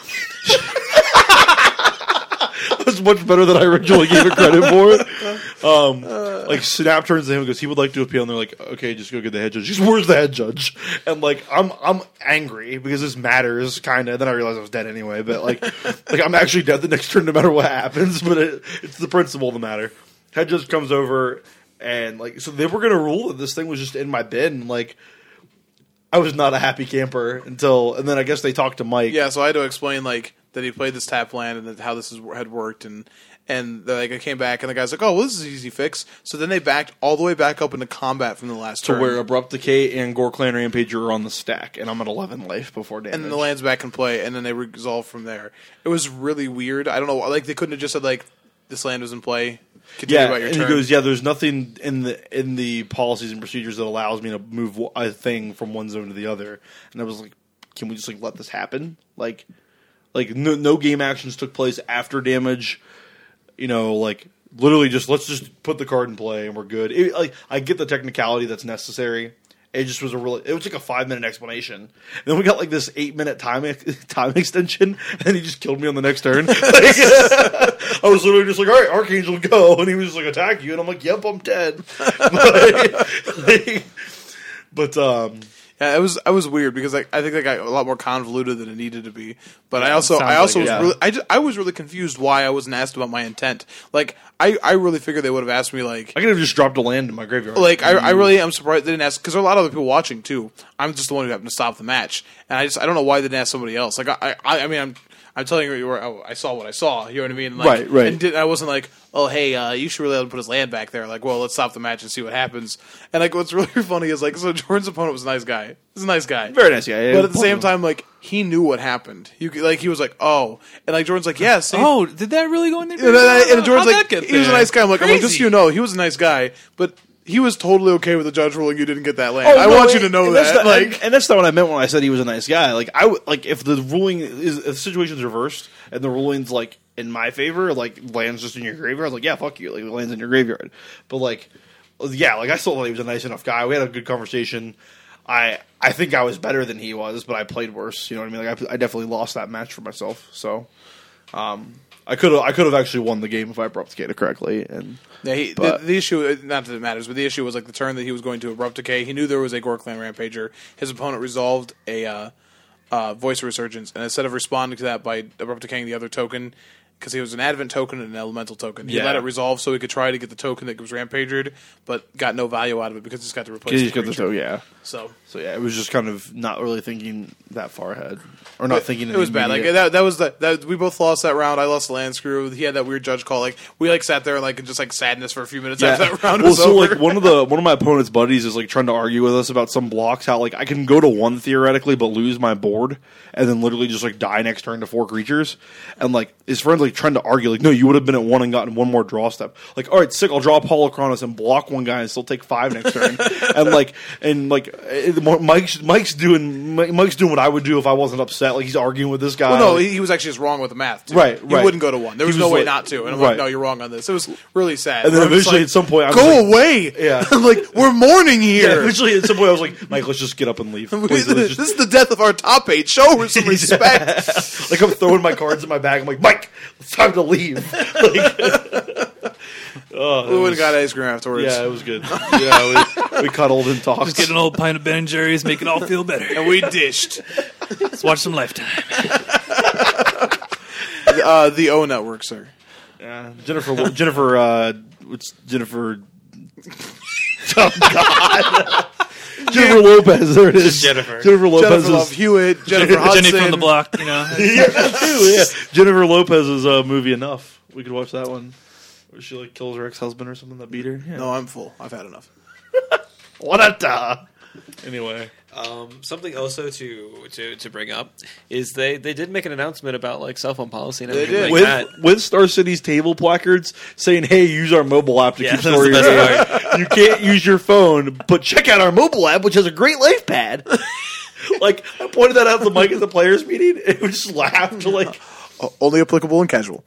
it was much better than I originally gave it credit for. Snap turns to him and goes, he would like to appeal, and they're like, okay, just go get the head judge. She's, where's the head judge? And I'm angry because this matters, kind of. Then I realized I was dead anyway, but I'm actually dead the next turn no matter what happens, but it's the principle of the matter. Head judge comes over, and so they were going to rule that this thing was just in my bin, I was not a happy camper and then I guess they talked to Mike. Yeah, so I had to explain, that he played this tap land and that how this had worked, and like I came back and the guy's like, oh, well, this is an easy fix. So then they backed all the way back up into combat from the last To turn. where Abrupt Decay and Gore Clan Rampager are on the stack, and I'm at 11 life before damage. and then the land's back in play, and then they resolve from there. It was really weird. I don't know, like they couldn't have just said like this land was in play. Continue about your and turn. he goes, yeah, there's nothing in the policies and procedures that allows me to move a thing from one zone to the other. And I was like, can we just like let this happen? Like no game actions took place after damage. You know, like literally just let's just put the card in play and we're good. Like I get the technicality that's necessary. It just was it was like a 5-minute explanation. And then we got like this 8-minute time extension, and he just killed me on the next turn. Like, I was literally just like, all right, Archangel, go. And he was just like, attack you. And I'm like, yep, I'm dead. But Yeah, I was weird because I think that got a lot more convoluted than it needed to be. But I sounds like was it, yeah. really I was really confused why I wasn't asked about my intent. Like I really figured they would have asked me like I could have just dropped a land in my graveyard. like I really am surprised they didn't ask because there are a lot of other people watching too. I'm just the one who happened to stop the match, and I don't know why they didn't ask somebody else. Like I mean I'm telling you where I saw what I saw. You know what I mean? Like, Right. And I wasn't like, oh hey, you should really let him put his land back there. Like, well, let's stop the match and see what happens. And like, what's really funny is like, so Jordan's opponent was a nice guy. He's a nice guy, Very nice guy. but at the same time, like he knew what happened. He was like, oh, and like Jordan's like, yeah, see. Oh, did that really go in there? And Jordan's like, he he was a nice guy. I'm like, just so you know, he was a nice guy, but he was totally okay with the judge ruling you didn't get that land. I want you to know that. And that's not what I meant when I said he was a nice guy. Like if the ruling is if the situation's reversed and the ruling's like in my favor, like land's just in your graveyard, I was like, yeah, fuck you, like the land's in your graveyard. But like, yeah, like I still thought he was a nice enough guy. We had a good conversation. I think I was better than he was, but I played worse. You know what I mean? Like I definitely lost that match for myself. So, I could have actually won the game if I abrupt decayed correctly. And yeah, the issue, not that it matters, but the issue was like the turn that he was going to abrupt decay. He knew there was a Gore Clan Rampager. His opponent resolved a Voice of Resurgence, and instead of responding to that by abrupt decaying the other token, because he was an Advent token and an Elemental token, he let it resolve so he could try to get the token that was Rampagered, but got no value out of it because he's got to replace the creature. yeah. So yeah, it was just kind of not really thinking that far ahead, or not thinking. It was bad. Like that was that we both lost that round. I lost the land screw. He had that weird judge call. Like we like sat there and like just like sadness for a few minutes after that round was over. Like one of my opponent's buddies is like trying to argue with us about some blocks. How like I can go to 1 theoretically, but lose my board, and then literally just like die next turn to 4 creatures. And like his friends like trying to argue like, no, you would have been at 1 and gotten 1 more draw step. Like, all right, sick. I'll draw Holocronus and block 1 guy and still take 5 next turn. and Mike's doing what I would do if I wasn't upset. Like he's arguing with this guy. Well, no, like, he was actually just wrong with the math. Too. Right. He wouldn't go to 1. There was He no was way like- not to. And I'm right. like, no, you're wrong on this. It was really sad. And then I'm just eventually like, at some point, I'm go like, away. Yeah. I'm like, we're mourning Yeah, here. eventually at some point I was like, Mike, let's just get up and leave. Please, let's This is the death of our top 8. Show her some respect. like I'm throwing my cards in my bag. I'm like, Mike, it's time to leave. We would have got ice cream afterwards. Yeah, it was good. Yeah, we cuddled and talked. Just get an old pint of Ben and Jerry's, make it all feel better. And we dished. Let's watch some Lifetime. The O Network, sir. Jennifer. What's Jennifer? Oh God. Jennifer Lopez. There it is. Jennifer. Jennifer Lopez Jennifer Love is Hewitt, Jennifer Hudson. Jenny from the Block, you know. yeah. Jennifer Lopez's movie Enough. We could watch that one. Where she like kills her ex-husband or something that beat her. Yeah. No, I'm full. I've had enough. What a Anyway. Something also to bring up is they did make an announcement about like cell phone policy and They everything did. like that. With Star City's table placards saying, "Hey, use our mobile app to Yeah, keep that's story the best your You can't use your phone, but check out our mobile app, which has a great life pad." Like I pointed that out to Mike at the players meeting, and we just laughed. Like, Only applicable and casual.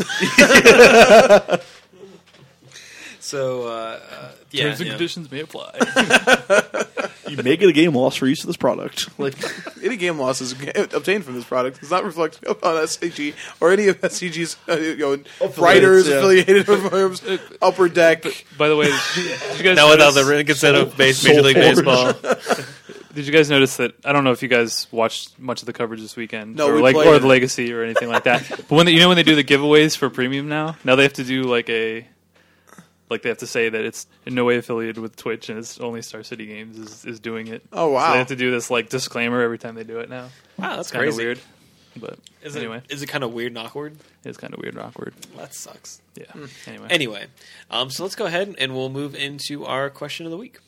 So yeah, Terms and yeah. conditions may apply. you make it a game loss for use of this product. Like, Any game losses obtained from this product does not reflect on SCG or any of SCG's writers, yeah. affiliated firms, Upper Deck. By the way, did you guys Now without notice, the written consent of Major League Forge. Baseball. did you guys notice that? I don't know if you guys watched much of the coverage this weekend, No, or we like played or it. the Legacy or anything like that. But when when they do the giveaways for premium now they have to do they have to say that it's in no way affiliated with Twitch and it's only Star City Games is doing it. Oh, wow. So they have to do this disclaimer every time they do it now. Wow, that's Kind of crazy. weird. But Is anyway, it kind of weird and awkward? it's kind of weird and awkward. That sucks. Yeah. Anyway, so let's go ahead and we'll move into our question of the week.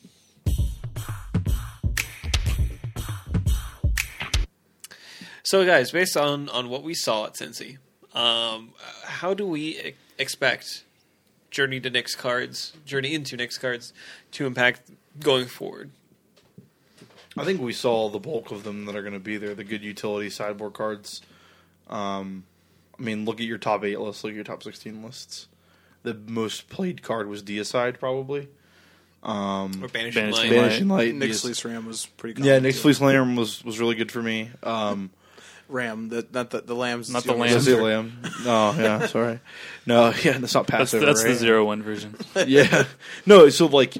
So, guys, based on what we saw at Cincy, how do we expect Journey into Nyx cards to impact going forward? I think we saw the bulk of them that are going to be there. The good utility sideboard cards. I mean, look at your top 8 lists. Look at your top 16 lists. The most played card was Deicide, probably. Or Banishing Banishing Light? Banishing Light. Nyx Fleece Ram was pretty common. Yeah, Nyx Fleece Lamb was really good for me. Ram, not the lambs. Not the lambs. lambs. Zazzy Lamb. Oh, yeah, sorry. No, yeah, that's not That's Passover, that's right? the 0-1 version. Yeah. No, so, like,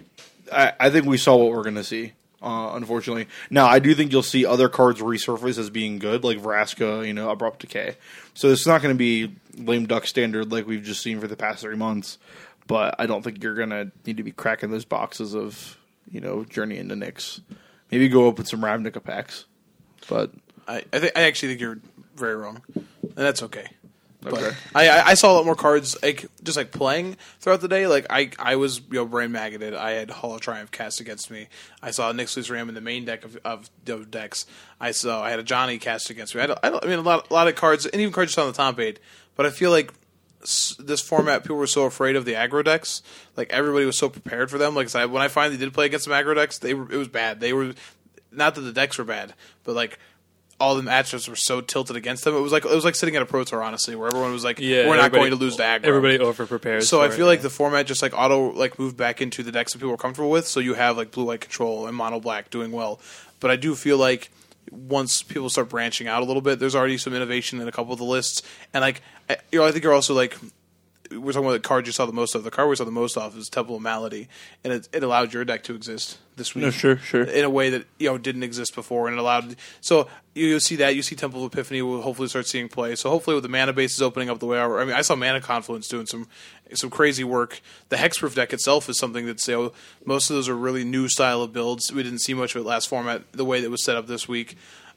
I think we saw what we're going to see, unfortunately. Now, I do think you'll see other cards resurface as being good, like Vraska, Abrupt Decay. So it's not going to be lame duck standard like we've just seen for the past 3 months, but I don't think you're going to need to be cracking those boxes of, Journey into Nyx. Maybe go open some Ravnica packs, but... I actually think you're very wrong, and that's okay. Okay. But I saw a lot more cards just playing throughout the day. Like I was brain maggoted. I had Hall of Triumph cast against me. I saw Nyx Fleece Ram in the main deck of decks. I had a Johnny cast against me. I mean a lot of cards, and even cards just on the top 8. But I feel like this format, people were so afraid of the aggro decks. Like everybody was so prepared for them. Like when I finally did play against some aggro decks, it was bad. They were not that the decks were bad, but like. All the matchups were so tilted against them. It was like sitting at a Pro Tour, honestly, where everyone was like, "We're not going to lose to aggro." Everybody over prepares. So I feel like the format just auto moved back into the decks that people are comfortable with. So you have blue white control and mono black doing well. But I do feel like once people start branching out a little bit, there's already some innovation in a couple of the lists. And I think you're also we're talking about the card you saw the most of. The card we saw the most of is Temple of Malady, and it allowed your deck to exist this week. No, sure. In a way that didn't exist before, and it allowed. So you'll see that. You see Temple of Epiphany will hopefully start seeing play. So hopefully with the mana bases opening up the way. I mean, I saw Mana Confluence doing some crazy work. The Hexproof deck itself is something that's most of those are really new style of builds. We didn't see much of it last format the way that was set up this week.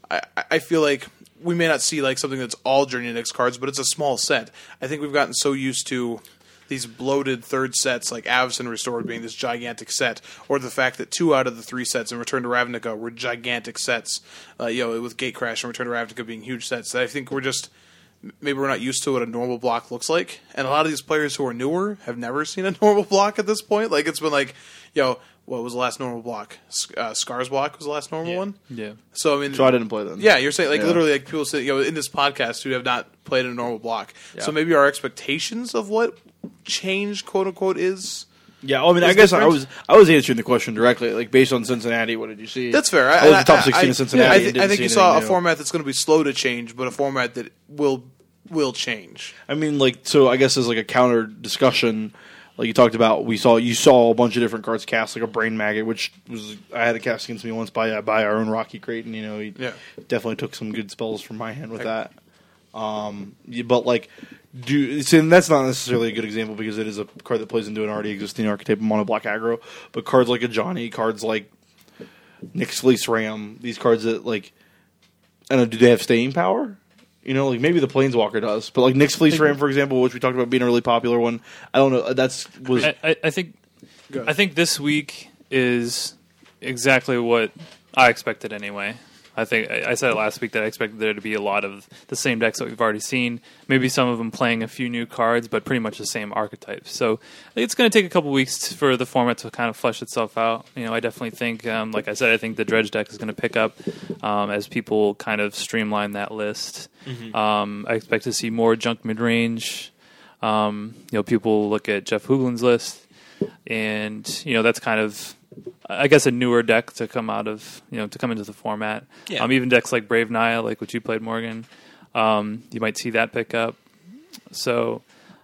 I feel like we may not see something that's all Journey to Nyx cards, but it's a small set. I think we've gotten so used to these bloated third sets, like Avacyn Restored being this gigantic set, or the fact that 2 out of the 3 sets in Return to Ravnica were gigantic sets, with Gatecrash and Return to Ravnica being huge sets. That I think we're not used to what a normal block looks like. And a lot of these players who are newer have never seen a normal block at this point. It's been what was the last normal block? Scars block was the last normal one? Yeah. So, I mean... So I didn't play them. Yeah, you're saying, literally, people say, in this podcast who have not played a normal block. Yeah. So maybe our expectations of what change, quote-unquote, is... Yeah, I mean, I guess different? I was answering the question directly. Based on Cincinnati, what did you see? That's fair. I was the top 16 in Cincinnati. I think you saw a format that's going to be slow to change, but a format that will change. I mean, so I guess as a counter discussion, you talked about, you saw a bunch of different cards cast, like a Brain Maggot, which I had a cast against me once by our own Rocky Creighton. He definitely took some good spells from my hand with that. But and that's not necessarily a good example because it is a card that plays into an already existing archetype of mono black aggro. But cards like a Johnny, cards like Nyx Fleece Ram, these cards that I don't know, do they have staying power? Maybe the Planeswalker does, but Nyx Fleece Ram, for example, which we talked about being a really popular one, I don't know. I think this week is exactly what I expected anyway. I think I said it last week that I expected there to be a lot of the same decks that we've already seen. Maybe some of them playing a few new cards, but pretty much the same archetypes. So I think it's going to take a couple weeks for the format to kind of flesh itself out. I definitely think, like I said, I think the Dredge deck is going to pick up as people kind of streamline that list. Mm-hmm. I expect to see more junk midrange. People look at Jeff Hoogland's list, and that's kind of, I guess, a newer deck to come out of, to come into the format. Yeah. Even decks like Brave Naya, like what you played, Morgan, you might see that pick up. So,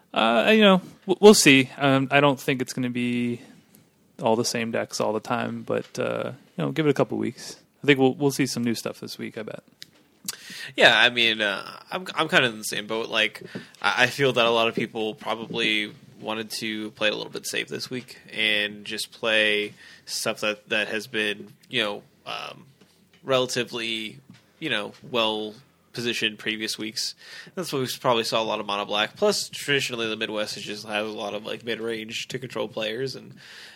we'll see. I don't think it's going to be all the same decks all the time, but give it a couple weeks. I think we'll see some new stuff this week, I bet. Yeah, I mean, I'm kind of in the same boat. I feel that a lot of people probably wanted to play it a little bit safe this week and just play stuff that has been, relatively, well position previous weeks. That's what we probably saw a lot of mono black. Plus, traditionally the Midwest just has a lot of like mid range to control players, and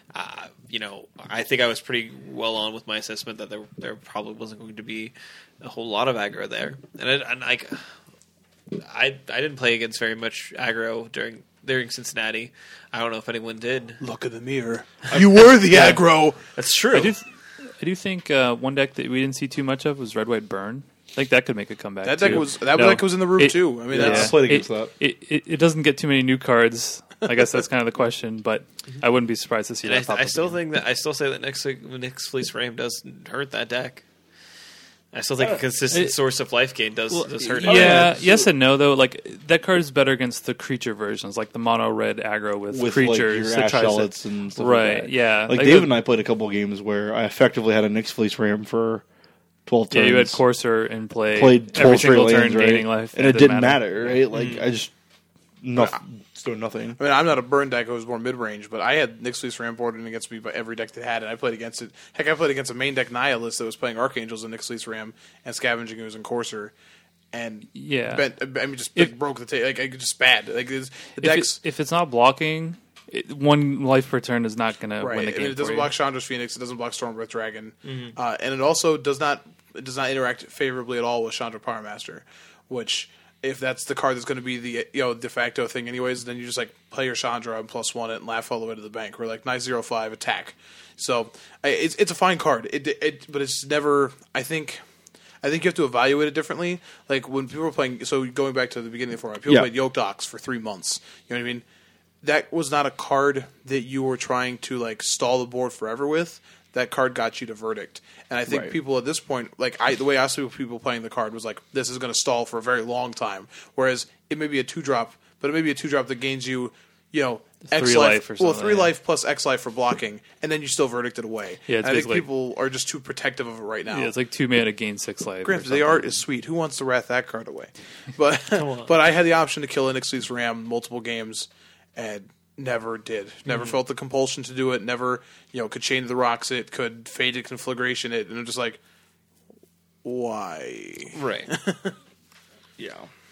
I think I was pretty well on with my assessment that there probably wasn't going to be a whole lot of aggro there, and I didn't play against very much aggro during Cincinnati. I don't know if anyone did. Look in the mirror. You were the aggro. That's true. I do think one deck that we didn't see too much of was Red White Burn. I think that could make a comeback. That deck too. deck was in the room too. I mean, I played against that. It doesn't get too many new cards. I guess that's kind of the question, but I wouldn't be surprised to see and that pop I up still again. think that I still say that Nyx Fleece Frame does hurt that deck. I still think a consistent source of life gain does hurt it. Yeah, yes and no though. Like that card is better against the creature versions, like the mono red aggro with creatures. Like, your that Ash tries to- Zealots and stuff right? like that. Yeah, Like Dave and I played a couple of games where I effectively had a Nyx Fleece Ram for 12 turns. Yeah, you had Courser and played every 12 single straight turn lands, right? gaining life, and it didn't matter, right? Like I just doing nothing. I mean, I'm not a burn deck. I was more mid range, but I had Nyx Fleece Ram boarded against me by every deck that had it. I played against it. Heck, I played against a main deck Nihilist that was playing Archangels and Nyx Fleece Ram and Scavenging Ooze and Courser. And If- broke the table. Like, just bad. Like the decks. if it's not blocking, one life per turn is not going to Right. win the I game. mean, it doesn't for you. block Chandra's Phoenix. It doesn't block Stormbreath Dragon. And it also does not interact favorably at all with Chandra Power Master, which, if that's the card that's going to be the de facto thing anyways, then you just like play your Chandra and +1 it and laugh all the way to the bank. We're like 9/0/5 attack. So it's a fine card. But it's never. I think you have to evaluate it differently. Like when people were playing. So going back to the beginning of the format, people played Yoked Ox for 3 months. You know what I mean? That was not a card that you were trying to like stall the board forever with. That card got you to Verdict, and I think people at this point, like the way I saw people playing the card was like, this is going to stall for a very long time. Whereas it may be a 2-drop, but it may be a 2-drop that gains you, X 3 life or something. 3 life plus X life for blocking, and then you still Verdict it away. Yeah, it's and I think basically- people are just too protective of it right now. Yeah, it's like 2 mana gain 6 life. or Granted, the something. art is sweet. Who wants to wrath that card away? But but I had the option to kill Nyx Ram multiple games, and never did. Never felt the compulsion to do it. Never, could Chain of the Rocks it, could Faded Conflagration it, and I'm just like, why? Right. Yeah.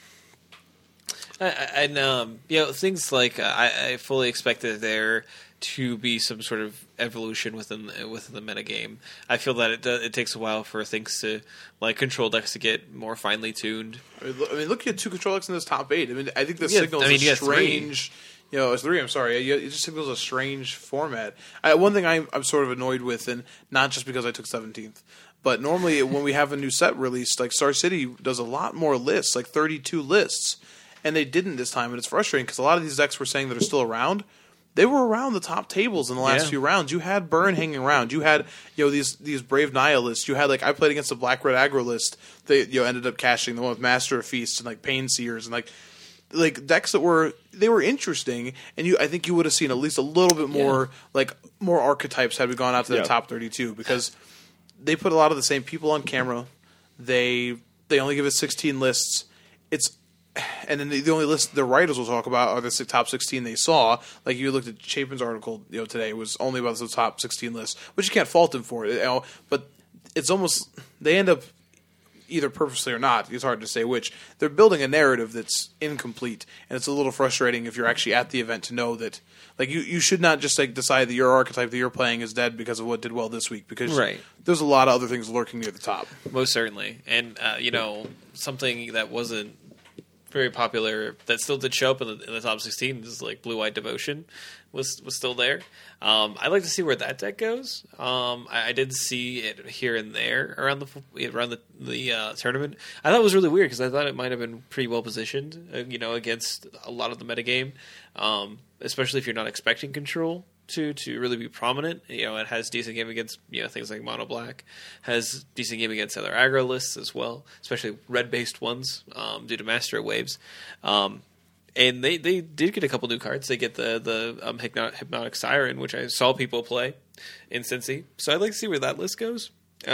And things like I fully expected there to be some sort of evolution within the metagame. I feel that it takes a while for things to like control decks to get more finely tuned. I mean, look at 2 control decks in this top 8. I mean, I think this Yeah, signals I mean, a you got 3. strange. It's 3. I'm sorry. It just signals a strange format. One thing I'm sort of annoyed with, and not just because I took 17th, but normally when we have a new set released, like Star City does a lot more lists, like 32 lists, and they didn't this time, and it's frustrating because a lot of these decks we're saying that are still around, they were around the top tables in the last few rounds. You had Burn hanging around. You had these Brave Nihilists. You had I played against a Black Red Aggro list. They ended up cashing the one with Master of Feasts and like Pain Seers and like decks that were interesting, and I think you would have seen at least a little bit more more archetypes had we gone out to the top 32 because they put a lot of the same people on camera. They only give us 16 lists. And then the only list the writers will talk about are the top 16 they saw. Like you looked at Chapin's article today, it was only about the top 16 lists, which you can't fault him for it. But it's almost they end up either purposely or not. It's hard to say which. They're building a narrative that's incomplete, and it's a little frustrating if you're actually at the event to know that. Like you should not just decide that your archetype that you're playing is dead because of what did well this week. Because there's a lot of other things lurking near the top. Most certainly, and something that wasn't very popular that still did show up in the top 16 is like Blue White Devotion was still there. I'd like to see where that deck goes. I did see it here and there around the tournament. I thought it was really weird because I thought it might have been pretty well positioned, against a lot of the metagame, especially if you're not expecting control to really be prominent. It has decent game against things like Mono Black, has decent game against other aggro lists as well, especially red based ones due to Master of Waves. And they did get a couple new cards. They get the Hypnotic Siren, which I saw people play in Cincy. So I'd like to see where that list goes.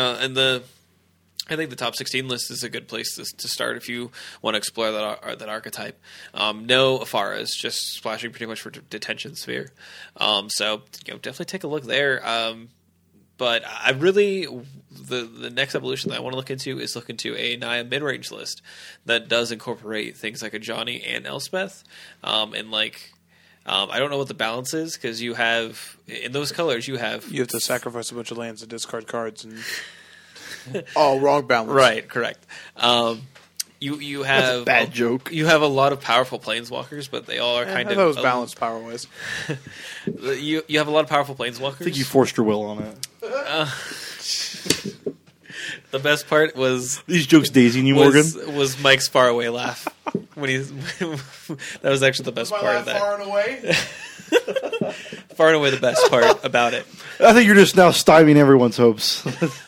I think the top 16 list is a good place to start if you want to explore that archetype. No Afaras, just splashing pretty much for Detention Sphere. So definitely take a look there. But I really the next evolution that I want to look into is look into a Naya mid-range list that does incorporate things like a Johnny and Elspeth, and like. I don't know what the balance is because you have in those colors you have to sacrifice a bunch of lands to discard cards and wrong balance. Right, correct. You have That's a bad joke. You have a lot of powerful planeswalkers, but they all are kind I of thought it was balanced power wise. You have a lot of powerful planeswalkers. I think you forced your will on it. The best part was These jokes dazing you, Morgan. was Mike's faraway laugh when he that was actually the best part of that. Far and away. Far and away the best part about it. I think you're just now stymieing everyone's hopes.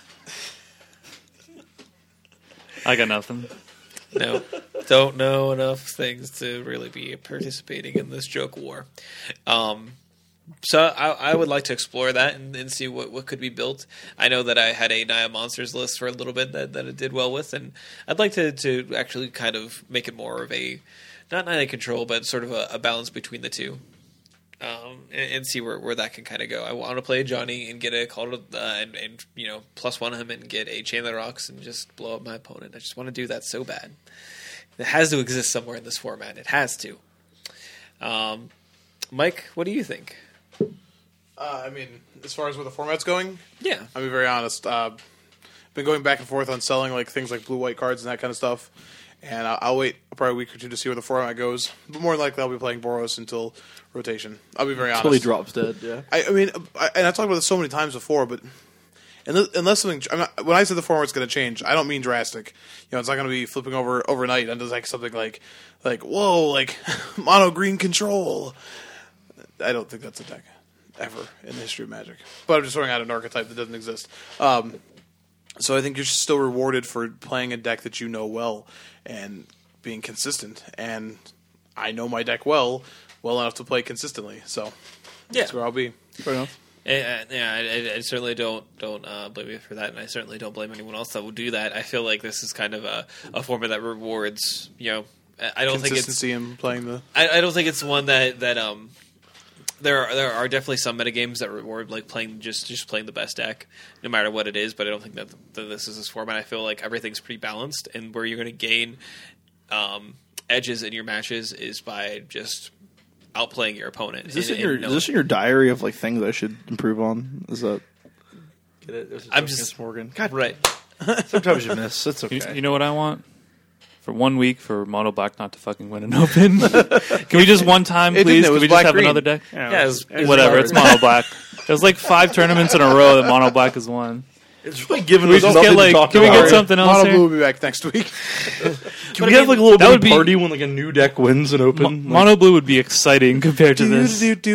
I got nothing. No, don't know enough things to really be participating in this joke war. So I would like to explore that and see what could be built. I know that I had a Naya Monsters list for a little bit that it did well with, and I'd like to actually kind of make it more of a, not Naya control, but sort of a balance between the two. And see where that can kind of go. I want to play Johnny and get a call to, and +1 him and get a Chain of the Rocks and just blow up my opponent. I just want to do that so bad. It has to exist somewhere in this format. It has to. Mike, what do you think? I mean, as far as where the format's going, Yeah. I'll be very honest. Been going back and forth on selling like things like blue-white cards and that kind of stuff. And I'll wait probably a week or two to see where the format goes. But more than likely, I'll be playing Boros until rotation. I'll be very honest. Until he drops dead, yeah. I mean, and I talked about this so many times before, but unless something, when I said the format's going to change, I don't mean drastic. It's not going to be flipping over overnight into like something like whoa, like mono green control. I don't think that's a deck ever in the history of Magic. But I'm just throwing out an archetype that doesn't exist. So I think you're still rewarded for playing a deck that you know well and being consistent. And I know my deck well enough to play consistently. So that's where I'll be. Fair enough. I certainly don't blame you for that, and I certainly don't blame anyone else that will do that. I feel like this is kind of a format that rewards, I don't think it's consistency in playing the. I don't think it's one that there are definitely some metagames that reward like playing just playing the best deck, no matter what it is. But I don't think that this is this format. I feel like everything's pretty balanced, and where you're going to gain edges in your matches is by just outplaying your opponent. Is this in your diary of like things I should improve on? Is that? Get it? There's a I'm joke just against Morgan. God, right. sometimes you miss. It's okay. You know what I want? For 1 week for Mono Black not to fucking win an open. Can we just one time, It please? didn't. It Can was we just black have green. another deck? Yeah, it was Whatever, it's Mono Black. There's like 5 tournaments in a row that Mono Black has won. It's really giving Can we us just nothing get to talk can we about. get something else Mono here? Blue will be back next week. Can we have like a little that bit would be- party when like a new deck wins an open? Mono Blue would be exciting compared to this.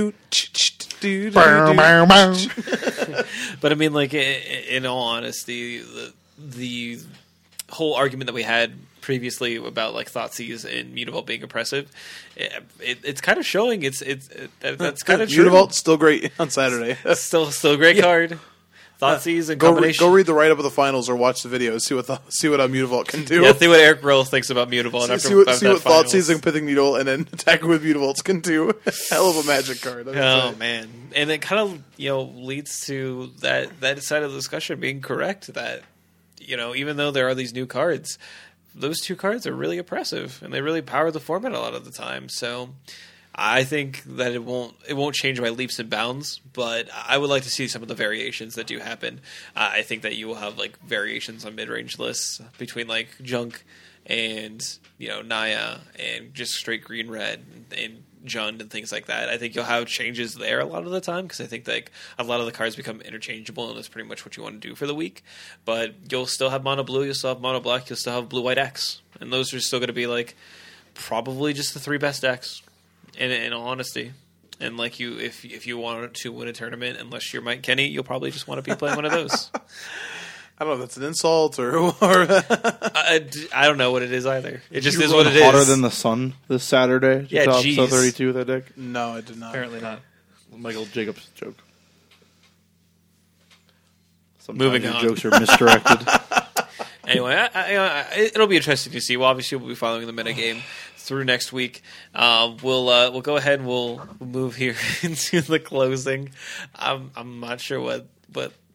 But I mean, like in all honesty, the whole argument that we had previously about like Thoughtseize and Mutavault being oppressive, it's kind of showing. That's kind of true. Mutavault still great on Saturday. Still a great card. Thoughtseize and Go combination. read the write up of the finals or watch the videos. See what Mutavault can do. Yeah, see what Eric Roll thinks about Mutavault after see what that finals. Thoughtseize and Pithing Needle and then attacking with Mutavaults can do. Hell of a Magic card. Oh man, and it kind of leads to that side of the discussion being correct that even though there are these new cards, those 2 cards are really oppressive and they really power the format a lot of the time. So I think that it won't change by leaps and bounds, but I would like to see some of the variations that do happen. I think that you will have like variations on mid-range lists between like Junk and Naya and just straight green red and Jund and things like that. I think you'll have changes there a lot of the time because I think like a lot of the cards become interchangeable and that's pretty much what you want to do for the week. But you'll still have mono blue, you'll still have mono black, you'll still have blue white X, and those are still going to be like probably just the 3 best decks. In all honesty, and like if you want to win a tournament, unless you're Mike Kenny, you'll probably just want to be playing one of those. I don't know if that's an insult or I don't know what it is either. It just You is what run it is. Hotter than the sun this Saturday. Yeah, top jeez. 32 with that deck. No, I did not. Apparently not. Michael Jacobs joke. Sometimes Moving your on. jokes are misdirected. Anyway, it'll be interesting to see. Well, obviously, we'll be following the metagame through next week. We'll go ahead and we'll move here into the closing. I'm not sure what